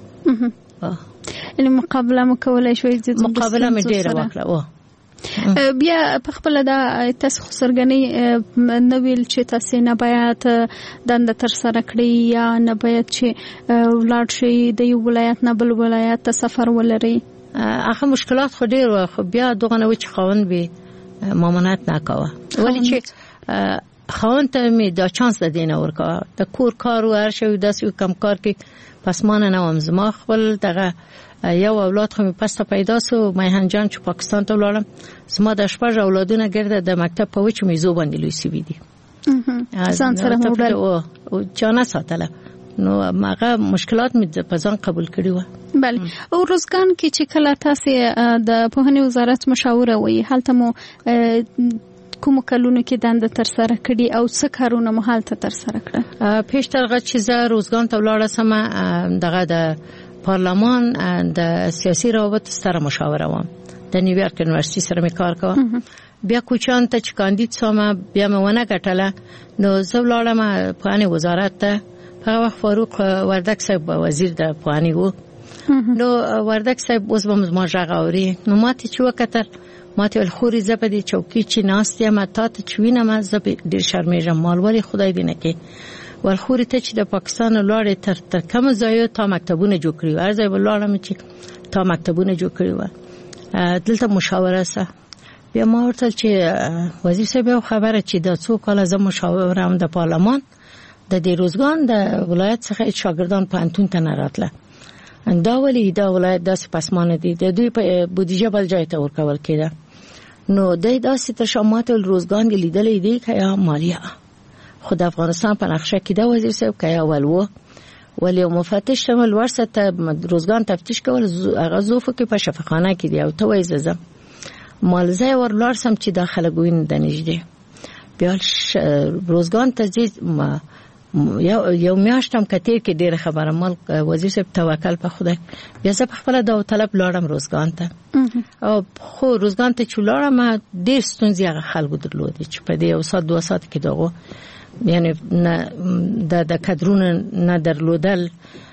S6: یعنی مقابله مکولای شوي
S7: مقابله مې ډیره وکړه
S6: بیا په خپل د تاسو خسرګنۍ نو ویل چې تاسو نه باید دنده تر سره کړی یا نه باید چې ولاړ شي د یو ولایت نه بل ولایت ته سفر ولري
S7: هغه مشکلات خو ډیر و خو بیا دغه نو چې خاون به مامانت نه کاوه ولی چې خاون ته می دا چانس د دینه ورکا د کور کار ور شو داسې کم کار کې پس مان نه وم زما خپل دغه یو اولاد خو می پسته پیدا سو میهن جان چې پاکستان ته ولاړم زما د شپږ اولادونه ګرځه د مکتب په وچ میزو باندې لوي سی وی دي
S6: ځان سره موډل
S7: او چانه ساتله نو هغه مشکلات می په ځان قبول کړی و
S6: بله او روزګان کې چې کله تاسو د پوهنې وزارت مشاوره وي حالته مو کوم کلونو کې دنده تر سره کړي او څه کارونه مو حالته تر سره کړه
S7: پیشترغه چې زه روزګان ته ولاړم سم دغه د پارلمان د سیاسي روابط سره مشاوره وم د نیویارک یونیورسيټي سره مې کار کوم بیا کوچان ته چې کاندید سوم بیا مې ونه ګټله نو زه ولاړم پوهنې وزارت ته هغه وخت فاروق وردک صاحب وزیر د پوهنې وو نو وردک صاحب اوس به زما غږ اوري نو ماته چې وکتل ماته ول خوري زپدي چوکي چې ناست یم ته چې وینم زه ډیر شرمېږم مالوري خدای دې نه کې ول خوري ته چې د پاکستان لارې تر تر کوم ځای ته مکتبونه جوړ کړی و ارزه ولارم چې تا مکتبونه جوړ کړی و دلته مشاوره سره بیا ما ورته چې وزیر صاحب خبره چې د څو کال زما مشاوره هم د پارلمان د دې روزګان د ولایت څخه شاګردان پانتون ته نه راتله دا ولی دا ولایت داسې پسمانه دي د دوی په بودیجه بل ځای ته ورکول کېده نو د داسې تشامات روزګان لیدلې دي کیا مالیه خو د افغانستان په نقشه کې دا وزیر صاحب کیا ولو ولی مفتش شمال ورسته روزګان تفتیش کول هغه زوفو کې په شفاخانه کې دی او ته وایي زم مالزه ورلار سم چې داخله ګوین د نږدې بیا روزګان ته ځي یو یو میاشتم کتیر کې ډېر خبره مال وزیر صاحب توکل په خدای بیا زه په خپل د طلب لاړم روزګان ته او خو روزګان ته چولارم ډېر ستونزې هغه خلکو درلودې چې په دې یو سات دوه سات کې دغه یعنی د د کادرونو نه درلودل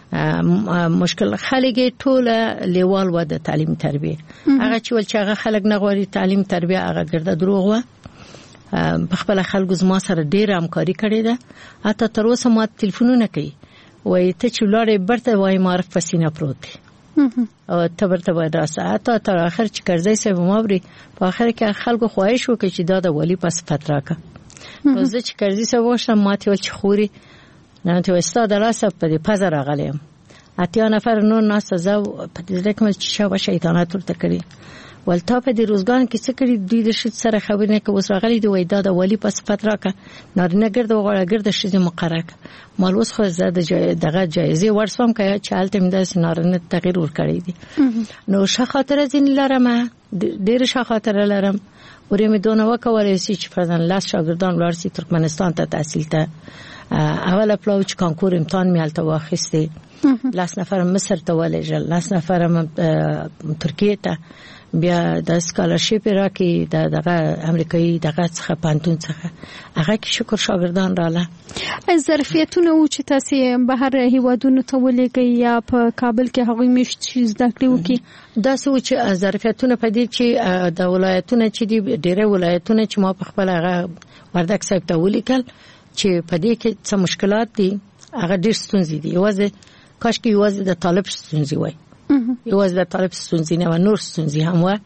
S7: مشکل خلک ټوله لیوال و د تعلیم تربیه هغه چې ول چې هغه خلک نه غواړي تعلیم تربیه هغه ګرځه دروغ و په خپل خلکو زما سره ډېر همکاري کړې ده حتی تر اوسه ما ټلیفونونه کوي وای ته چې لاړې برته وای معرف پسینه پروت او ته برته وای راسه حتی تر اخر چې کرزی صاحب مابري په اخر کې خلکو خواهش وکړي چې دا د ولی پس فتراکه نو زه چې کرزی صاحب وشم ماته ول چې خوري نه ته استاد راسه په دې پزر غلیم اتیا نفر نو ناس زو په دې کوم چې شاو شیطانات ورته کړی ولته په دې روزګان کې څه کړی دوی د شت سره خبرې نه کوي راغلي دی وای دا د ولی پس فتراکه نارینه ګرد وغړه ګرد شې مقرره مال اوس خو زده دغه جایزه ورسوم کای چې حالت مې د نارینه تغییر ور کړی دی نو ښه خاطر زین لرم ډېر ښه خاطر لرم ورې مې دونه وکولای شي چې فرضاً لاس شاګردان ورسي ترکمنستان ته تحصیل ته اوله پلوچ کانکور امتحان مې الته واخیسته لاس نفر مصر ته ولېږل لاس نفر ترکیه ته بیا د سکالرشپ راکې د دغه امریکایي دغه څخه پانتون څخه هغه کې شکر شاګردان رااله.
S6: ظرفیتونه و چې تاسو بهر هیوادونو ته ولېږئ یا په کابل کې هغوی میشت چې زده کړې وکړي؟
S7: دا څه چې ظرفیتونه په دې چې د ولایتونو چې دی ډېر ولایتونه چې ما په خپل هغه وردک صاحب ته ولیکل چې په دې کې څه مشکلات دي، هغه ډېر ستونزې دي. یوازې کاش کې یوازې د طالب ستونزې وای، یوازې د طالب ستونزې نه و، نور ستونزې هم و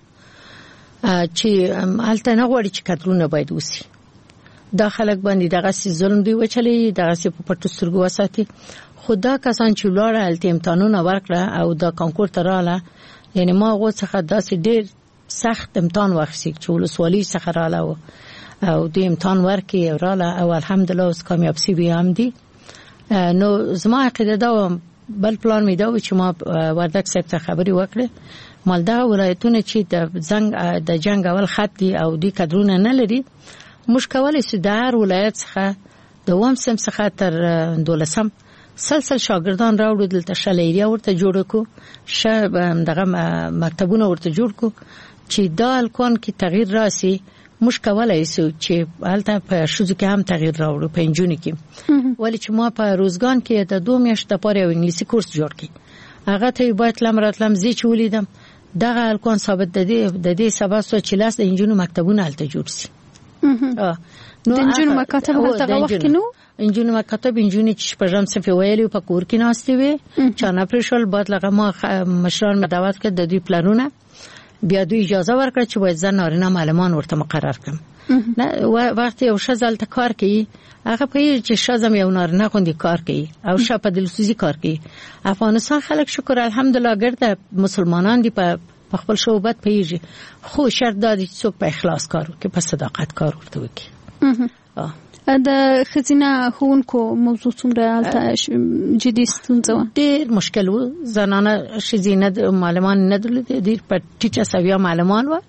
S7: چې هلته نه غواړي چې کترونه باید وسی. دا خلک باندې دغه سي ظلم دی وچلې، دغه سي په پټو سترګو وساتي. خدا کسان چې ولاړ هلته امتحانونه ورکړه او دا کانکور ته رااله، یعنی ما غو څخه داسې ډېر سخت امتحان واخیست چې ولسوالۍ څخه رااله او د امتحان ورکې رااله او الحمدلله اوس کامیاب سی بي هم دي. نو زما عقیده دا بل پلان می دا و چې ما وردک صاحب ته خبري وکړه، مالدا ولایتونه چې د زنګ د جنگ اول خط دي او د کډرونه نه لري، مشکل سي د هر ولایت څخه د وم سم څخه تر دولسم سلسل شاګردان راوړل، دلته شلیریا ورته جوړ کو، ش دغه مکتبونه ورته جوړ کو چې دا الکون کې تغییر راسي. مشکل ایسو چې حالته په شوزو کې هم تغییر راوړو په انجونی کې، ولی چې ما په روزګان کې د دوه میاشتې لپاره یو انګلیسي کورس جوړ کړ، هغه ته باید لم راتلم زی چې ولیدم دغه الکون ثابت د دې د دې سبب سو چې لاس د انجونو مکتبونه حالته جوړ سي.
S6: نو انجونو مکاتب هلته وخت کې نو
S7: انجونو مکاتب انجونی چې په جام صفه ویلو په کور کې ناشته وي چانه پرشل بعد لغه ما مشران مداوت کړ د دوی پلانونه، بیا دوی اجازه ورکړه چې باید زن نارینه معلمان ورته مقرر کړم. نه وخت یو شزل ته کار کوي، هغه په چې شزم یو نارینه غوندي کار کوي او شپه دلسوزي کار کوي. افغانستان خلک شکر الحمدلله ګرځي مسلمانان دي په خپل شوبت پیږي، خو شرط دا دي چې په اخلاص کار وکړي، په صداقت کار ورته وکړي.
S6: د خزینه خونکو موضوع څومره جدي ستونزه و؟
S7: ډېر مشکل و، زنانه خزینه معلمان نه درلودي، ډېر په ټیټه سویا معلمان و.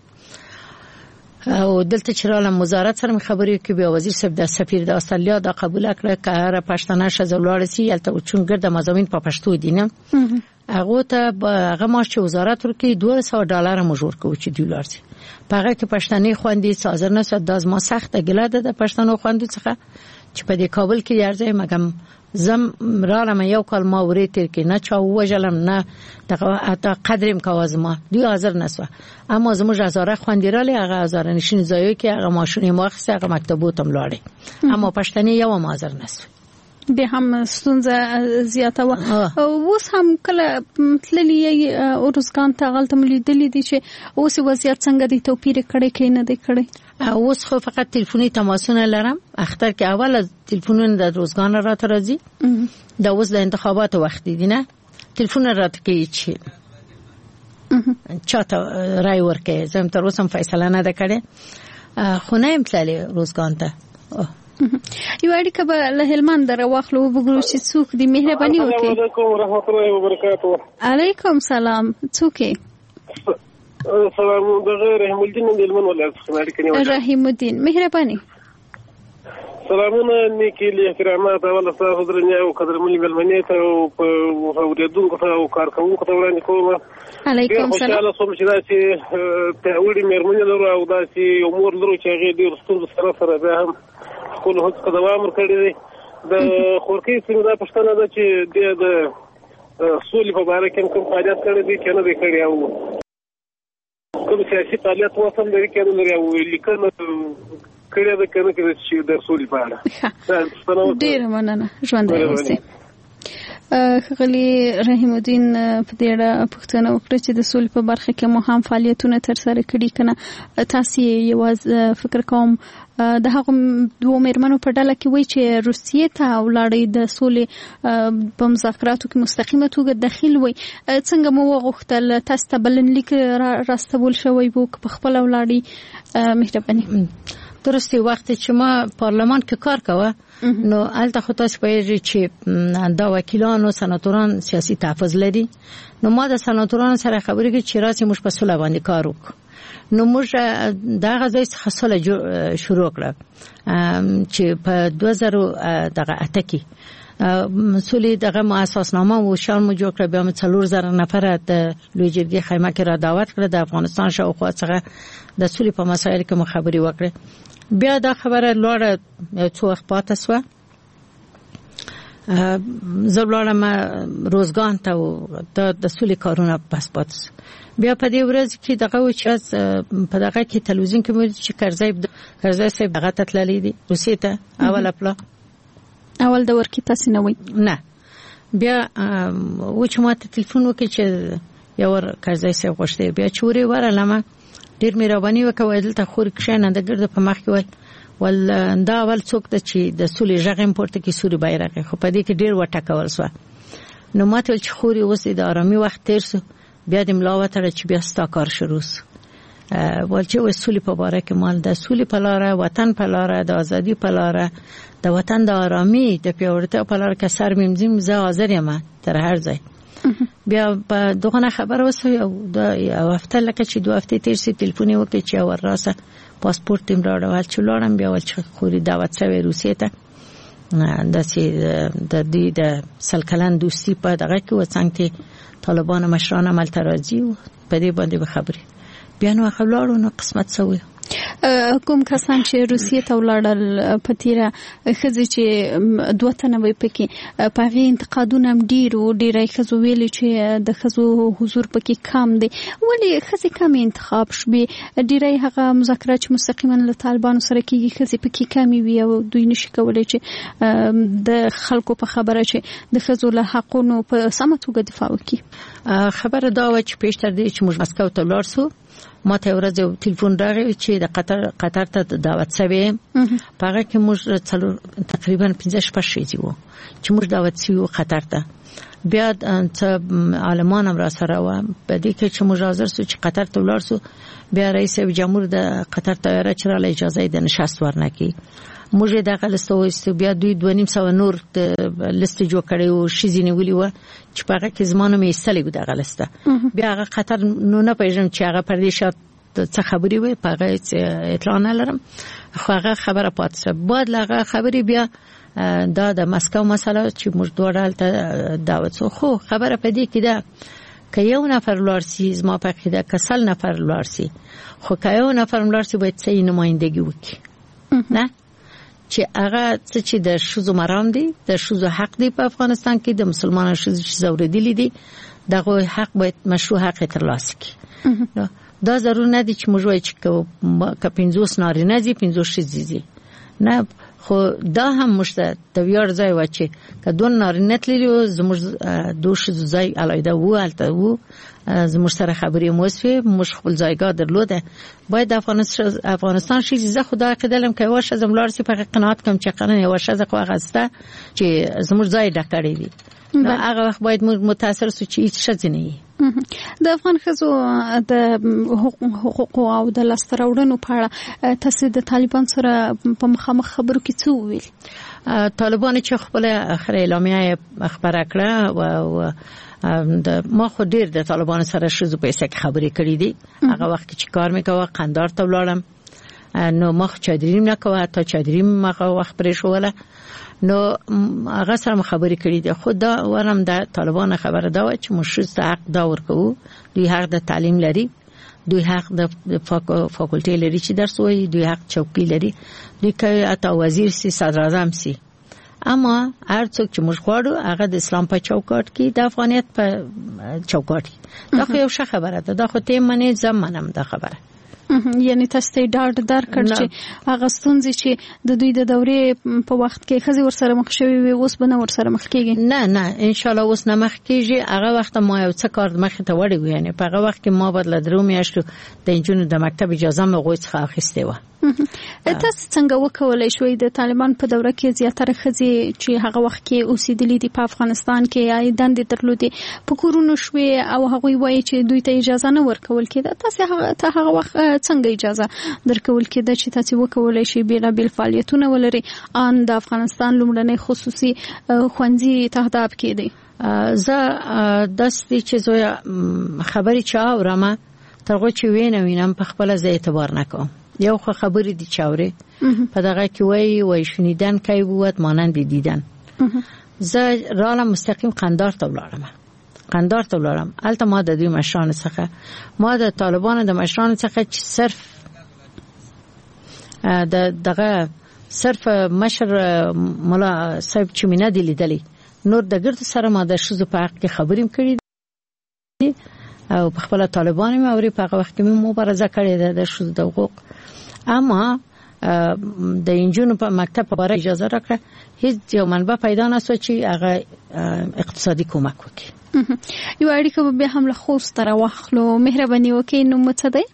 S7: او دلته چې رااله وزارت سره خبرې کې بیا وزیر صاحب د سفیر د استرالیا د قبول کړه که هر پښتنه شزولار سي الته چون ګرد مزامین په پښتو دي نه، هغه ته هغه ماش چې وزارت ورکې دوه سوه ډالر مجور کوي چې ډالر سي په هغه کې پښتني خوندې سازر نه سد داز ما سخت ګلاده د پښتنو خوندې څخه چې په دې کابل کې یارځي مګم زم رالم یو کال ما ورې تر کې نه چا وجلم نه دغه اته قدرم کوازما دی حاضر نسو، اما زموږ هزاره خوندیراله هغه هزاره نشین ځایو کې هغه ماشونې ماخصه هغه مکتبوت هم لاړې، اما پښتني یو هم حاضر نسو.
S6: د هم ستونزه زیاته و. اوس هم کله تللی اورزګان ته غلطه ملیدلې دي چې اوس وضعیت څنګه دی، توپیر کړي کې نه دی کړي؟
S7: اوس خو فقط تلیفوني تماسونه لرم، اختر کې اول تلیفونونه د روزګان راته راځي، دا اوس د انتخابات وخت دي نه تلیفون راته کوي چې چاته رای ورکړي، زم تر اوسه فیصله نه ده کړې، خو نه يم تللی روزګان ته.
S6: یو اړیکه به له هلمند راوخلو وګورو چې څوک دی. مهرباني وکړئ.
S9: السلام علیکم ورحمت الله وبرکاته.
S6: علیکم سلام. څوک یې؟
S9: سلام دغه رحیم الدین د هلمند ولایت څخه اړیکه نیولې.
S6: رحیم الدین مهرباني.
S9: سلامونه نیکی له احترامات اول تاسو درنه او قدر ملي ملمنې ته او په اوریدونکو ته او کارکونکو ته وړاندې کوم.
S6: علیکم سلام.
S9: خوشاله سوم چې دا چې ته وړي مېرمنې لرو او دا چې امور لرو چې هغه ډېر ستونزې سره سره به هم خپل هڅه دوام ورکړي دي. د خورکې څنګه دا پښتنه ده چې د سولې په اړه کوم فعالیت کړی دی کنه دی کړی او کوم سیاسي فعالیت وسم لري کنه لري او لیکنه کړی دی کنه چې د سولې په اړه.
S6: ډېر مننه ژوند اوسئ. خغلی رحیم الدین په دې اړه پوښتنه وکړه چې د سولې په برخه کې مو هم فعالیتونه تر سره کړي کنه. تاسو یوازې فکر کوم د هغه دوه مېرمنو په ډله کې وایي چې روسیې ته ولاړې د سولې په مذاکراتو کې مستقیمه توګه داخل وي. څنګه مو وغوښتل تاسو ته بلنلیک راستول شوی وو په خپل ولاړې؟ مهرباني.
S7: درسته وخت چې ما پارلمان کې کار کوه نو الته خو تاسو پوهیږئ چې دا وکیلان او سناتوران سیاسي تحفظ لري، نو ما د سناتورانو سره خبرې کې چې راسي موږ په سوله باندې کار وکړو. نو موږ دا غځای څخه سوله شروع کړه چې په دوه زره دغه اته کې مسولې دغه اساسنامه او شان مو جوړ کړ بیا څلور زره نفر د لوی جرګې خیمه کې را دعوت کړ د افغانستان شاوخوا څخه د سولې په مسایلو کې مخابري وکړه. بیا دا خبره لوړه څو وخت پاتې شو. زبلارم روزګان ته د سولې کارونه پس پاتې. بیا په دې ورځ کې دغه و چې په دغه کې تلویزیون کې مې چې کرزی کرزی صاحب دغه تللی دی روسیې ته اول خپل
S6: اول د ورکی تاسو نه وای
S7: نه. بیا و چې ما ته ټلیفون وکړ چې یو ور کرزی صاحب غوښتي بیا چوري ورلمه ډیر مهرباني وکوي دلته خور کښنه د ګرد په مخ کې وای ول دا اول څوک د چې د سولې ژغ امپورت کې سوري بیرغ خو په دې کې ډیر وټکول سو. نو ماته چې خوري اوس د آرامي وخت تیر سو بیا د ملاوت را چې بیا ستا کار شروع سو. ول چې وسولې په باره کې مال د سولې په لار وطن په لار د ازادي په لار د وطن د آرامي د پیاوړتیا په لار کې سر ممزم زه حاضر یم تر هر ځای. بیا په دغه خبر وسو او د یو هفته لکه چې دوه هفته تیر سي ټلیفون وکړ چې اور راسه پاسپورت تیم راوړل چې لاړم بیا ول چې خوري دعوت شوی روسیې ته د سي د دې د سلکلن دوستي په دغه کې وڅنګ طالبان مشران عمل ترازی په دې باندې خبري بیا نو خبرو نو قسمت سوی.
S6: کوم کسان چې روسیې ته ولاړل پتیره خزي چې دوه تنه وي پکې په غي انتقادونه ډیر او ډیرای خزو ویل چې د خزو حضور پکې کم دی ولی خزي کم انتخاب شوي ډیرای هغه مذاکرات مستقیما له طالبانو سره کیږي خزي پکې کمی وي او دوی نشي کولای چې د خلکو په خبره چې د خزو له حقونو په سمه توګه دفاع وکړي.
S7: خبره دا و چې پیشتر دی چې موږ مسکو ته لاړ سو ما ته ورځ یو ټلیفون راغی چې د قطر قطر ته دعوت شوی په هغه کې موږ تقریبا پنځه شپږ شې وو چې موږ دعوت شوو قطر ته. بیا څه عالمان هم را سره و په دې کې چې موږ حاضر سو چې قطر ته ولاړ سو. بیا رئیس جمهور د قطر ته راچراله اجازه د نشست ورنکي موږ دغه لستو بیا دوی دوه نیم سو نور د لست جوړ کړي او شي نیولې و چې په هغه کې زمانه مې استلې دغه لسته. بیا هغه قطر نو نه پېژم چې هغه پر دې شات څه خبري وي په هغه اطلاع نه لرم خو هغه خبره پاتې بعد لغه خبري بیا دا د مسکو مسله چې موږ دوړل ته دعوت سو خو خبره پدې کې ده که یو نفر لارسی ما په کې ده کسل نفر لارسی خو که یو نفر لارسی باید صحیح نمایندگی وکړي نه چې هغه څه چې د شوزو مرام دي د شوزو حق دی په افغانستان کې د مسلمانانو شوزو چې زوردلی دي دغه حق باید مشروع حق ترلاسه کړي. دا ضرور نه دي چې موږ وایو چې که پنځوس نارینه دي پنځوس ښځې دي نه خو دا هم مشته د ویار ځای و چې که دوه نارینه تللی زموږ دوه ښځو ځای علاوه وو هلته وو زموږ سره خبرې مو وسوې موږ خپل ځایګاه درلوده باید د افغانستان شي زه خدای عقیده لرم که یوه ښځه ملاړ سي په قناعت کوم چې قانون یوه ښځه خو هغه سته چې زموږ ځای ډک کړی دي هغه وخت باید موږ متاثر سو چې هیڅ ښځه نه وي.
S6: د افغان ښځو د حقوق او د لاسته راوړنو په اړه تاسو د طالبان سره په مخامخ خبرو کې څه وویل؟
S7: طالبان چې خپل اخر اعلامیه خبره کړه او د ما خو ډیر د طالبان سره شوزو په اساس خبرې کړې دي هغه وخت چې کار میکوه قندار ته ولاړم نو ما خو چادریم نه کوه تا چادریم ما وخت پرې شوله نو هغه سره خبرې کړې دي خو دا ورم د طالبان خبره دا و چې مشرس حق دا ورکو دوی حق د تعلیم لري دوی حق د فاکولټي لري چې درس وایي دوی حق چوکۍ لري دوی که اته وزیر سي صدر اعظم سي اما هر څوک چې موږ غواړو هغه د اسلام په چوکاټ کې د افغانیت په چوکاټ دا خو یو ښه خبره ده دا خو ته منې زمانم دا خبره
S6: یعنی تاسو ته ډاډ درکړ چې هغه ستونزې چې د دوی د دورې په وخت کې خزي ورسره مخ شوي وي اوس به نه ورسره مخ کېږي
S7: نه نه ان شاء الله اوس نه مخ کېږي هغه وخت ما یو څه کار مخ ته وړي یعنی په هغه وخت کې ما بدل درو میاشتو د انجونو د مکتب اجازه مې غوښ څخه اخیسته و.
S6: تاسو څنګه وکولای شوي د طالبان په دوره کې زیاتره خزي چې هغه وخت کې اوسېدلې دي په افغانستان کې یا دندې درلودي په کورونو شوي او هغه وایي چې دوی ته اجازه نه ورکول کېده تاسو هغه ته هغه وخت څنګه اجازه درکول کېده چې تاسو وکولای شي بیل بیل فعالیتونه ولري ان د افغانستان لومړنۍ خصوصي خوندزي تهداب کېدی؟
S7: زه داستي چې زویا خبري چا اورمه ترغه چې وینم وینم په خپل ځای اعتبار نکوم یو خو خبرې دي چاوري په دغه کې وای وای شنیدن کوي بوت مانند دیدن زه رالم مستقیم قندار ته ولاړم قندار ته ولاړم البته ما د دوی مشران څخه ما د طالبانو د مشران څخه چې صرف د دغه صرف مشر مولا صاحب چې مینه دی لیدلی نور د ګرد سره ما د شوزو په حق کې خبرې کړې او په خپل طالبان مې اوري په هغه وخت کې مې مبارزه کړې ده د شوزو د حقوق اما د انجونو په مکتب په اړه اجازه راکړه هیڅ یو منبع پیدا نه شو چې هغه اقتصادي کومک وکړي
S6: یو اړیکه به هم له خوست تر واخلو مهرباني وکړئ نو متدای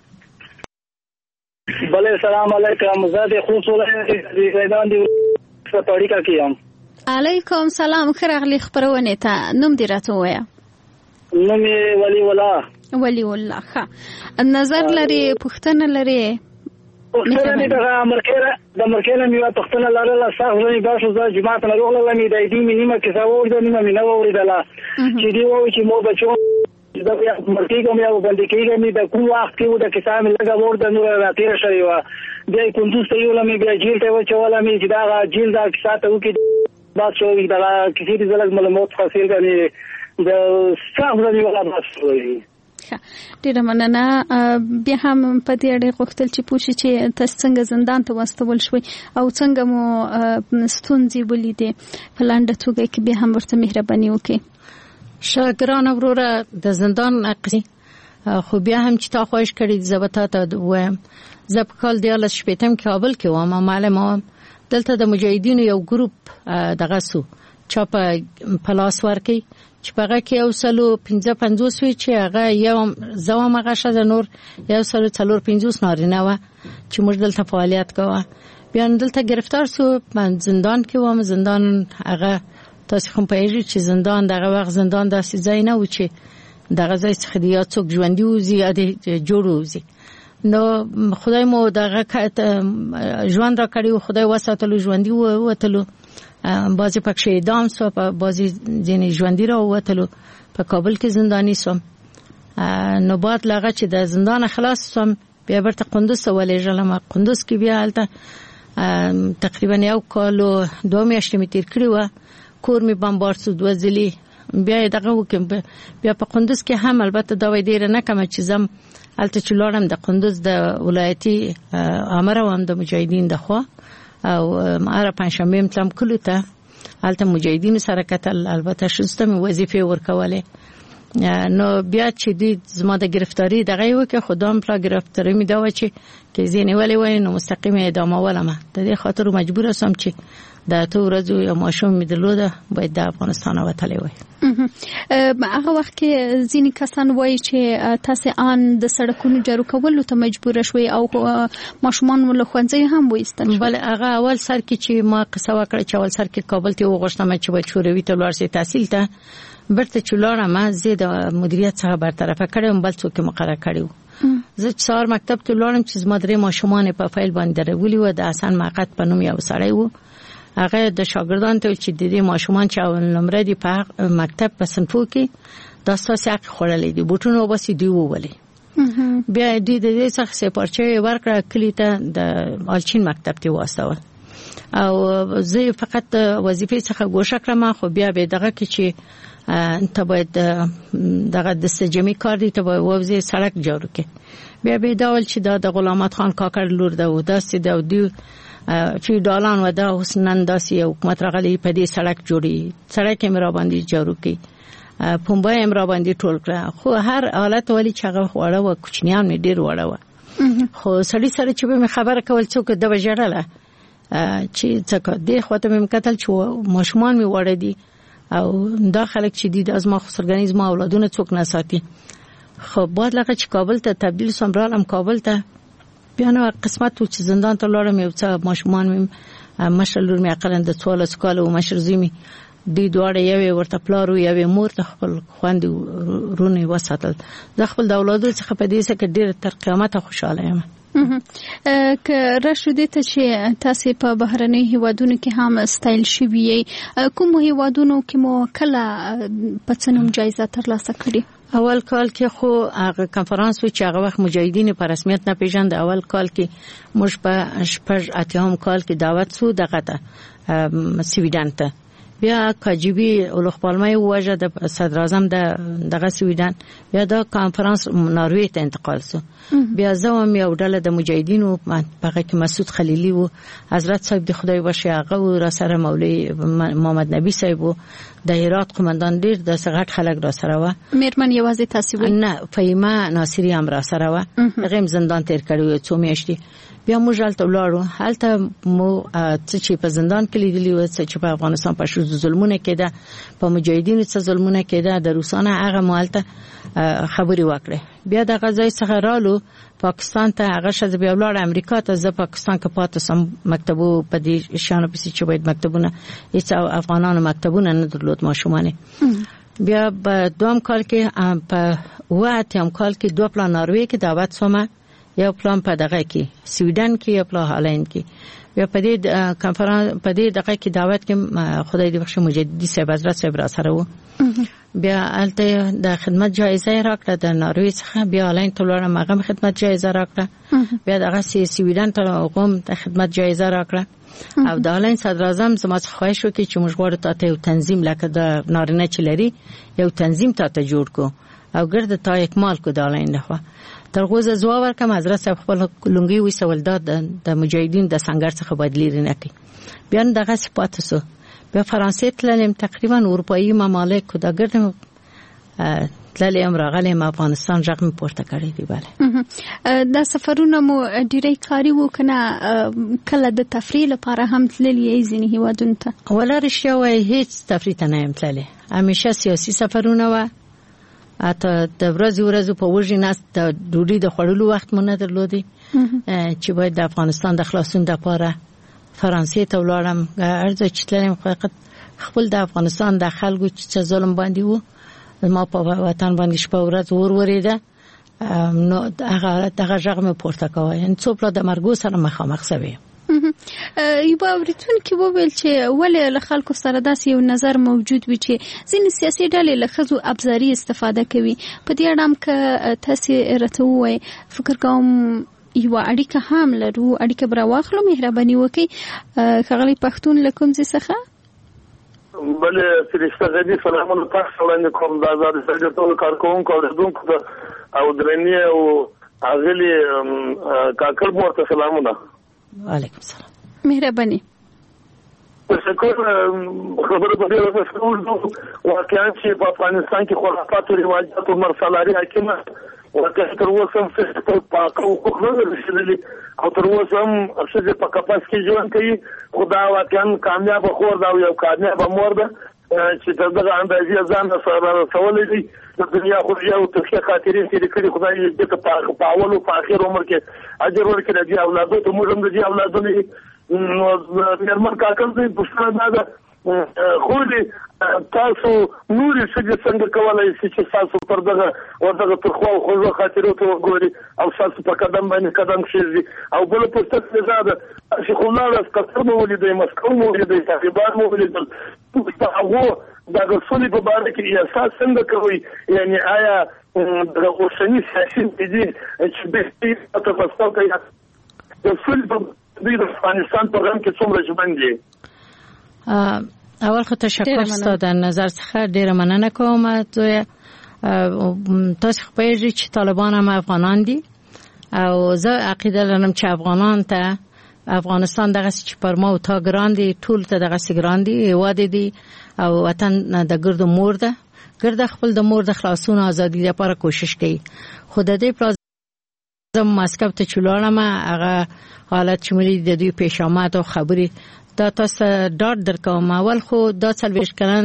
S10: بله سلام علیکم زه د خوست ولایت میدان دی په اړیکه کې یم
S6: علیکم سلام خراغلی خبرونه ته نوم دی راته وایا
S10: نوم ولی الله
S6: ولی الله ښه نظر لري پښتنه لري
S10: پښتنه دې د مرکه د مرکه نه میو پښتنه لاره ساحه نه باسو د جماعت نه روغله مې د دې مینه کې څاور د نیمه مینه وریدله چې دی وایي چې مو بچو دا بیا مرکه کوم یو باندې کېږي مې د کوم وخت کې و د کتاب لګا ور د نور راتیر شوی و د کندوز ته یو لمې بیا جیل ته و چې ولا مې چې دا جیل دا ساته و کې باد شوی دا کسی دې زلګ معلومات حاصل غني د ساحه نه ولا باسو
S6: ډیره مننه بیا هم په دې اړه غوښتل چې پوښتې چې تاسو څنګه زندان ته واستول شوي او څنګه مو ستونزې ولیدې په لنډه توګه کې بیا هم ورته مهرباني وکړئ
S7: شاګران وروره د زندان اقصی خو بیا هم چې تا خواهش کړی زبتا ته وایم زه په کال دیالس شپېتم کابل کې وم معلم دلته د مجاهدینو یو ګروپ دغه سو چا په پلاس ورکی چې په هغه کې یو سلو پنځه پنځوس وی چې هغه یو زوام هغه شته نور یو سلو څلور پنځوس نارینه و چې موږ دلته فعالیت کوو بیا دلته گرفتار سو من زندان کې وم زندان هغه تاسو هم پېژنئ چې زندان دغه وخت زندان داسې ځای نه و چې دغه ځای څخه دی یا څوک ژوندۍ وزي یا جوړ وزي نو خدای مو دغه ژوند را کړی خدای وساتلو ژوندۍ وتلو بازی پکې اعدام سو په بازی ځینې ژوندۍ را وتلو په کابل کې زنداني سوم نو بعد لغه چې د زندان خلاص سوم بیا برته قندوز ولې جلم قندوز کې بیا حالت تقریبا یو کال او دوه میاشتې می تیر کړی و کور می بمبار شو دوه ځلې بیا دغه وکم بیا په قندوز کې هم البته دا وای ډیر نه کم چې زم الته چلوړم د قندوز د ولایتي امر وام د مجاهدین د خوا او ماره پنځشنبه تم کلو ته الته مجاهدین سره کتل البته شستم وظیفه ورکواله نو بیا چې د زما د گرفتاری دغه یو کې خدام پلا گرفتاری می دا و چې کې زینې ولې وای نو مستقیم ادامه ولما د دې خاطر مجبور سم چې د تو ورځو یو ماشوم می دلوده باید د افغانستان وتلی وای
S6: هغه وخت کې ځینې کسان وایي چې تاسو ان د سړکونو جارو کولو ته مجبور شوي او ماشومان ول خوځي هم وېستل
S7: بل هغه اول سر کې چې ما قصه وکړه چې اول سر کې کابل ته وغوښتم چې بچوروي ته ورسې تحصیل ته برته چلوړه ما زه د مدیریت څخه برطرفه کړم بل څوک مقرره کړیو زه څار مکتب ته لاړم چې زما درې ماشومان په فایل باندې درولي و د حسن مقت په نوم یو سړی وو هغه د شاګردان ته چې د دې ماشومان چې اول نمبر دی په مکتب په صنفو کې د اساسي حق خورلې دي بوټونو وبسي دی وولي بیا د دې څخه سپارچې ورکړه کلی ته د الچین مکتب ته واستول او زه فقط وظیفه څخه ګوښه کړم خو بیا به دغه کې چې ته باید دغه د سجمی کار دی ته باید ووزي سړک جوړ کې بیا به داول چې دا د غلامت خان کاکړ لور ده و داسې د دی چې ډالان و دا حسنن داسې حکومت راغلی په دې سړک جوړي سړک یې مرا باندې جوړ کې پومبا یې مرا باندې ټول کړ خو هر حالت ولی چې هغه وړه و کوچنیان می ډیر وړه و خو سړی سره چې به خبره کول څوک د وجړله چې څنګه دې خواته مې کتل چې ماشومان می وړه دي او دا خلک چې دي د ازما خسرګنیز ما اولادونه څوک نه ساتي خو بعد لکه چې کابل ته تبدیل سوم رالم کابل ته بیا نو قسمت و چې زندان ته لاړم یو څه ماشومان مې مشر لور مې اقل د څوارلس کال او مشر زمي دی دواړه یو ورته پلارو یو مور ته خپل خوند رونه وساتل زه خپل د اولادو څخه په دې څخه ډیر تر قیامت خوشاله یم
S6: که راشو دې ته چې تاسو په بهرني هیوادونو کې هم ستایل شوی کوم هیوادونو کې مو کله په څنوم جایزه ترلاسه کړې
S7: اول کال کې خو هغه کانفرنس و چې هغه وخت مجاهدین په رسمیت نه پیژند اول کال کې موږ په شپږ اتیام کال کې دعوت سو دغه ته سویډن ته بیا کاجبی اولخپالمای وجه د صدر اعظم د دغه سویډن بیا د کانفرنس ناروی ته انتقال سو. بیا زوم یو ډله د مجاهدینو په کې مسعود خلیلی وو، حضرت صاحب د خدای بخښي هغه را سره مولوی محمد نبی صاحب وو، د هرات قومندان ډیر د سغټ خلک را سره و.
S6: میرمن یوازې تاسو
S7: نه فهیمه ناصری هم را سره و، غیم زندان تیر کړو څو میاشتې. بیا موږ هلته ولاړو، هلته مو چې په زندان کې لیدلی و چې په افغانستان په شو ظلمونه کېده، په مجاهدینو څه ظلمونه کېده، د روسانه هغه مالته خبري وکړه. بیا د غزای څخه رالو پاکستان ته، هغه شذ بیا ولاړ امریکا ته. زه پاکستان کې پاتې سم، مکتبو په دې شانو پسې چې باید مکتبونه هیڅ افغانانو مکتبونه نه درلود ماشومانه. بیا په دوم کال کې په واتم کال کې دوه پلان ناروی کې دعوت سومه، یو پلان په دغه کې سویډن کې، یو پلان هالند کې. بیا په دې کانفرنس په دې دغه کې دعوت کې خدای دې بخښي مجددي صاحب حضرت صاحب را سره وو. بیا الته د خدمت جایزه راکړه د ناروی څخه، بیا هالند ته ولاړم، هغه خدمت جایزه راکړه. بیا دغه سویډن ته قوم د خدمت جایزه راکړه. او د هالند صدر اعظم زما څخه خواهش وکړي چې موږ غواړو ته یو تنظیم لکه د نارینه چې لري یو تنظیم ته جوړ کو او ګرد تا اکمال کو د هالند خو تر غوزه زوا ورکم. حضرت صاحب خپل لونګي وې سوالداد د مجاهدین د سنگر څخه بدلی نه کوي. بیا دغه صفات سو بیا فرانسې تللم، تقریبا اروپאי ممالک کو دا ګرد تللم راغلم افغانستان ځکه پورته کړی دی. bale
S6: دا سفرونه مو ډیری کاری وکنه، کله د تفریح لپاره هم تللی ځینې هیوادونو ته؟
S7: ولا رښتیا وای هیڅ تفریح ته نه یم تللی، همیشه سیاسي سفرونه و. اته د ورځې ورځې په وژې ناست د ډوډۍ د خوړلو وخت مونږ نه درلودي چې باید د افغانستان د خلاصون لپاره فرانسې ته ولاړم. ارزه چې تلم حقیقت خپل د افغانستان د خلکو چې ظلم باندې وو، ما په وطن باندې شپه ورځ ور وریده، نو هغه دغه ژغ مې پورته کوه، یعنی څو پلا د مرګو سره مخامخ سوی.
S6: یو اوریدون کې وویل چې ولې له خلکو سره داسې یو نظر موجود وي چې ځینې سیاسي ډلې له ښځو ابزاري استفاده کوي. په دې اړه هم که تاسې راته ووایئ، فکر کوم یوه اړیکه هم لرو، اړیکه به راواخلو، مهرباني وکړئ ښاغلی پښتون له کوم ځای څخه؟
S9: بله فرشته غدي سلامونه تاسو وړاندې کوم د آزادۍ راډیو ټولو کارکوونکو اورېدونکو ته او درنې او اغلي کاکړ مو ورته سلامونه.
S7: وعلیکم السلام.
S6: مهرباني.
S9: شکر خبره په دې وسه واقعا چې په افغانستان کې خرافات او رواجات او مرسلاري حاکمه واقعا تر اوسه هم په پاکو حقوق نه رسېدلي او تر اوسه هم څه په کپاس کې ژوند کوي. خدا واقعا کامیاب خور دا یو کامیاب مور ده چې دغه اندازې ځان سره رسولې دي. د دنیا خو یو تخیه خاطرې چې کړي خدای دې ته په اول او په اخر عمر کې اجر ورکړي. د اولادو ته موږ هم د اولادونو نرمن کاکل دې پښتنه ده خو دې تاسو نورې څه څنګه کولای شي چې تاسو پر دغه ورته ترخوا خو خاطرې ته وګوري او تاسو په قدم باندې قدم کېږي. او بل پرته زیاده چې خو نه راس کتر مو ولیدای، مسکو مو ولیدای، طالبان مو ولیدل، هغه د رسولي په باره کې احساس څنګه کوي؟ یعنی آیا د اوسنی سیاسي دي چې به تاسو کوي د رسول په د افغانستان په غم کې څومره ژوند دي؟
S7: اول خو تشکر ستاسو د نظر څخه ډیره مننه کوم. ته تاسو خو پیژنئ چې طالبان هم افغانان دي او زه عقیده لرم چې افغانان ته افغانستان دغه چې پر ما او تا ګران دي، ټول ته دغه چې ګران دي، هیواد دي او وطن د ګرد مور ده. ګرد خپل د مور د خلاصون ازادي لپاره کوشش کوي. خو د دې پلازم مسکو ته چلوړم هغه حالت چې ملي د دوی پیشامات او خبري دا تاسو ډاډ درکوم. اول خو دا څلويش کلن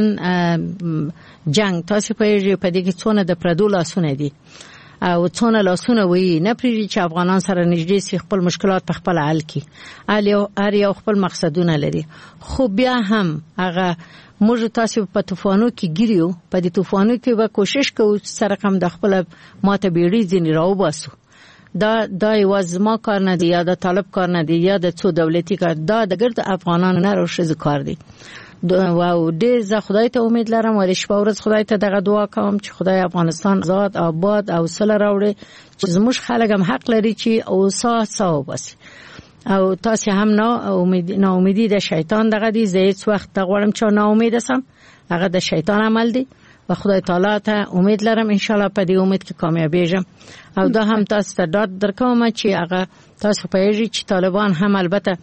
S7: جنگ تاسو په په دې کې څونه د پردو لاسونه دي او څونه لاسونه وي نه پریږي چې افغانان سره نږدې سي خپل مشکلات په خپل حل کړي. الیو اریو خپل مقصدونه لري. خو بیا هم هغه موږ تاسو په طوفانو کې ګیرو، په دې طوفانو کې به کوشش کوو سره کوم د خپل ماته بیړي ځینې راو باسو. دا دا یواز ما کار نه دی یا د طالب کار نه دی یا د څو دولتي کار، دا د ګرد افغانانو نه راوښه کار دی. او ډېر زه خدای ته امید لرم او شپه ورځ خدای ته دغه دعا کوم چې خدای افغانستان آزاد آباد او سره راوړي چې زموږ خلک هم حق لري چې او سا سا وباسي. او تاسو هم نه امید نه امیدي د شیطان دغه دي زه هیڅ وخت غواړم چې نه امید سم هغه د شیطان عمل دی و خدای تعالی ته امید لرم ان شاء الله په دې امید کې کامیابی شم او دا هم تاسو ته ډاډ درکوم چې هغه تاسو په یوه چې طالبان هم البته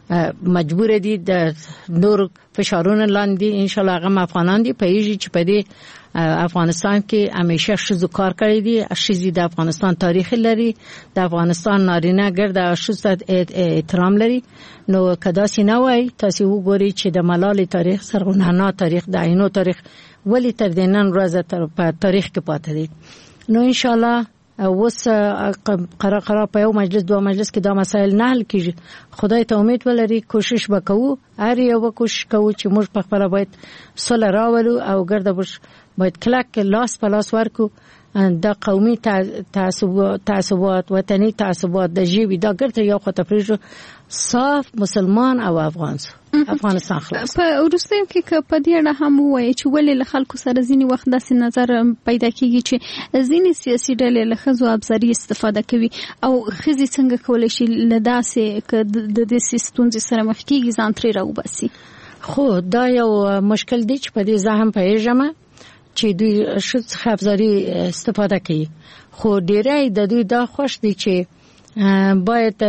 S7: مجبور دي د نور فشارونو لاندې ان شاء الله هغه افغانان دي په یوه چې په دې افغانستان کې همیشه شذو کار کړی دي شذې د افغانستان تاریخ لري د افغانستان نارینه ګرد شذ احترام لري نو کدا سینه وای تاسو وګورئ چې د ملالۍ تاریخ سرغونانا تاریخ د عینو تاریخ ولی تر دینن ورځ تر په تاریخ کې پاتې دي نو ان شاء الله اوس قرار قرار په یو مجلس دوه مجلس کې دا مسایل نه حل کیږي خدای ته امید ولري کوشش وکړو هر یو کوشش کوو چې موږ په خپل باید صلح راولو او ګرځو باید کلک لاس په لاس ورکو د قومي تعصبات تعصبات وطني تعصبات د جیبي دا ګرځي یو خطه پرېږو صاف مسلمان او افغان افغانستان خلاص
S6: په ورستیم کې په دې اړه هم وایي چې ولې له خلکو سره ځینی وخت داسې نظر پیدا کیږي چې ځینی سیاسي ډلې له خزو ابزاري استفاده کوي او خزي څنګه کولای شي له داسې د دې سیستم سره مخ کیږي ځان ترې راوباسي
S7: خو دا یو مشکل دی چې په دې ځهم پیژمه چې دوی شت څخه ابزاري استفاده کوي خو ډیری د دوی دا خوش دي چې باید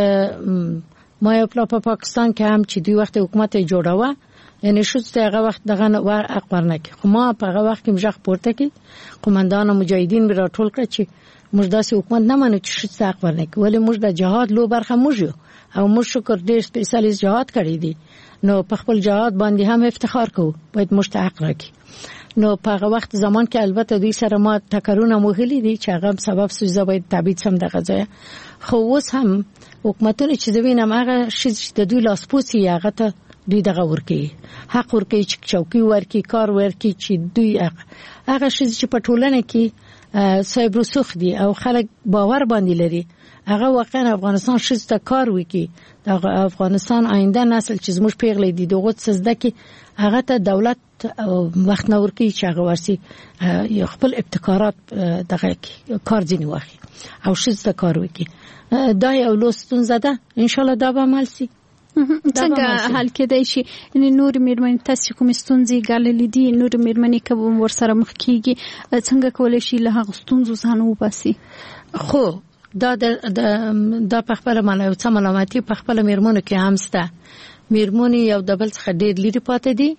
S7: ما یو په پاکستان کې هم چې دوی وخت حکومت جوړاوه یعنی شت هغه وخت دغه ور اقبر نه کی خو ما په هغه وخت کې مجخ پورته کی قومندان مجاهدین به راټول کړ چې موږ داسې حکومت نه منو چې شت اقبر نه کی ولی موږ د جهاد لو برخه موږ او موږ شکر ډیر سپیشلیست جهاد کړی دي نو په خپل جهاد باندې هم افتخار کوو باید مستحق راکې نو په هغه وخت زمان کې البته دوی سره ما ټکرونه مغلي دي چې هغه سبب سوزه باید تبعید سم دغه ځای خو اوس هم حکومتونه چې دوینم هغه چې د دوی لاسپوسی هغه ته دوی دغه ورکی حق ورکی چې چوکي ورکی کار ورکی چې دوی هغه چې په ټولنه کې صاحب رسوخ دي او خلک باور باندې لري هغه واقعا افغانستان شته کار وکي د افغانستان آینده نسل چې زموږ پیغلې دي دغه سزده کې هغه ته دولت وخت نور کې چې هغه ورسي یو خپل ابتکارات دغه کار ځینی واخی او شته کار وکي دا یو لوستون زده ان شاء الله دا به عمل سي
S6: څنګه حل کېدای شي ان نور میرمنې تاسو کوم ستونزې ګاللې دي نور میرمنې کوم ورسره مخ کیږي څنګه کولای شي له هغه ستونزو ځان وباسي
S7: خو دا د د په خپل معنی څه ملامتي په خپل میرمنو کې هم سته میرمنې یو د بل څخه ډېر لري پاتې دي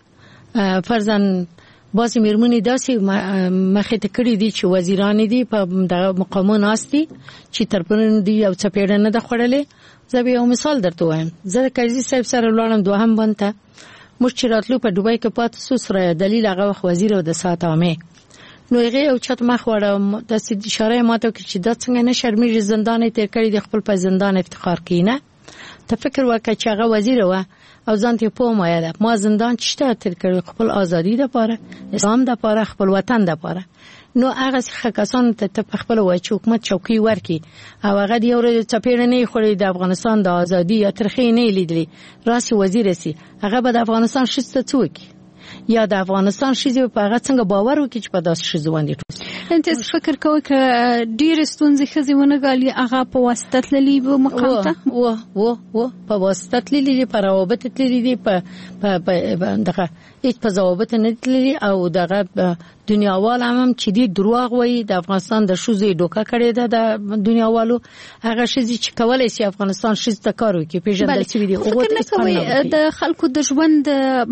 S7: فرضاً بعضی میرمنې داسې مخې ته کړې دي چې وزیران دي په دغه مقامونو ناستي چې ترپرن دي او څه پیړه نه د خړلې زه به یو مثال درته وایم زه قاضي صاحب سره لاړم دوهم بنته مشکلاتلو په دوبای کې پات سو سره دلیل هغه وخت وزیر او د سات عامه نو هغه او چت مخ وړه د سید اشاره ماته چې د څنګه نه شرمېږي زندان ته کړی د خپل په زندان افتخار کینه ته فکر وکړه چې هغه وزیر و او ځان ته په مایه ما زندان چشته تر کړی خپل ازادي د پاره اسلام د پاره خپل وطن د پاره نو هغه څخه کسان ته په خپل وای چې حکومت چوکي ورکی او هغه دی اورې چپېړه نه خوري د افغانستان د ازادي یا ترخی نه لیدلی راسي وزیر سي هغه به د افغانستان شته څوک یا د افغانستان شې په هغه څنګه باور وکړي چې په داس شې باندې
S6: انت فکر کوئ ک ډیر ستونزې خزيونه غالي هغه په واسطه تللی و مقام ته
S7: و و و په واسطه تللی په روابط تللی دی په په دغه هیڅ په ضوابط نه تللی او دغه دنیاوال هم چې دی دروغ وایي د افغانستان د شوزې ډوکا کړی ده د دنیاوالو هغه شې چې کولای شي افغانستان شې ته کار وکړي پیژندل شي دی
S6: او د خلکو د ژوند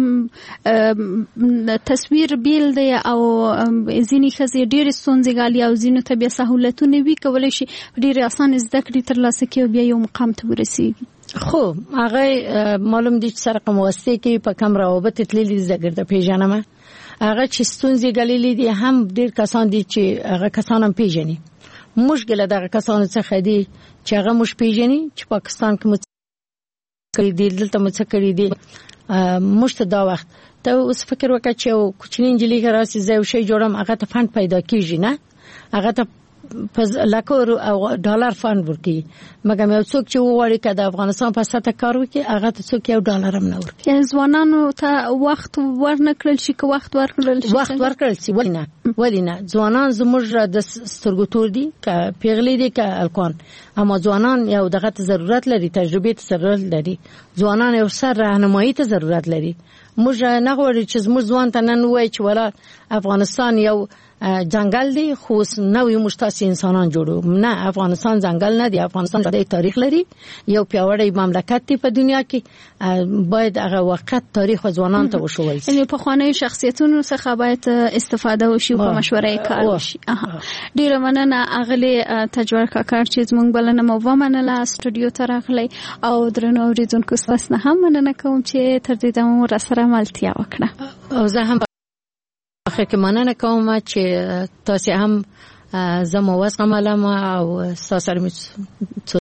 S6: تصویر بیل دی او ځینې خزي ډیر ستونزې غالي او ځینو ته بیا سہولتونه وی کولای شي ډیر اسانه زده کړې ترلاسه کوي بیا یو مقام ته ورسیږي
S7: خو هغه معلوم دي چې سره کوم واسطه کې په کم روابط تللی زګرده پیژنم هغه چې ستونزې غلې دي هم ډیر کسان دي چې هغه کسان هم پیژني مشکل دغه کسان څخه دي چې هغه مش پیژني چې پاکستان کې مڅکړي دي دلته مڅکړي دي مشت دا وخت ته اوس فکر وکړه چې کوچنی انجلۍ راسي زو شي جوړم هغه ته فند پیدا کیږي نه هغه ته په لکه ډالر فند ورکي مګر یو څوک چې وغواړي چې د افغانستان په سطح کار وکړي هغه ته څوک یو ډالر هم نه ورکړي.
S6: یعنې ځوانانو ته وخت ورنکړل شي که وخت ورکړل شي
S7: وخت ورکړل شي ولې نه ولې نه ځوانان زموږ د سترګو تور دي که پیغلي دي که الکان اما ځوانان یو دغه ته ضرورت لري تجربه ته ضرورت لري ځوانان یو سر راهنمایي ته ضرورت لري. موږ نه غواړو چې زموږ ځوان ته نن وایي چې ولا افغانستان یو ځنګل دی خو نوې مشتاسي انسانان جوړو نه افغانستان ځنګل نه دی افغانستان د تاریخ لري یو پیاوړی مملکت دی په دنیا کې باید هغه وخت تاریخ ځوانان ته وښول شي.
S6: یعنې په خواني شخصیتونو څخه باید استفاده وشي په مشورې کار وشي. ډیره مننه اغلی تجوړ کاکړ چې زموږ بلنه مو ومنله سټوډیو ته راغلی او درنو اوریدونکو ستاسو نه هم مننه کوم چې تر دې دمه را سره ملتیا وکړه
S7: او زه هم اخر کې مننه کوم چې تاسو هم زموږ وسه ملامه او تاسو سره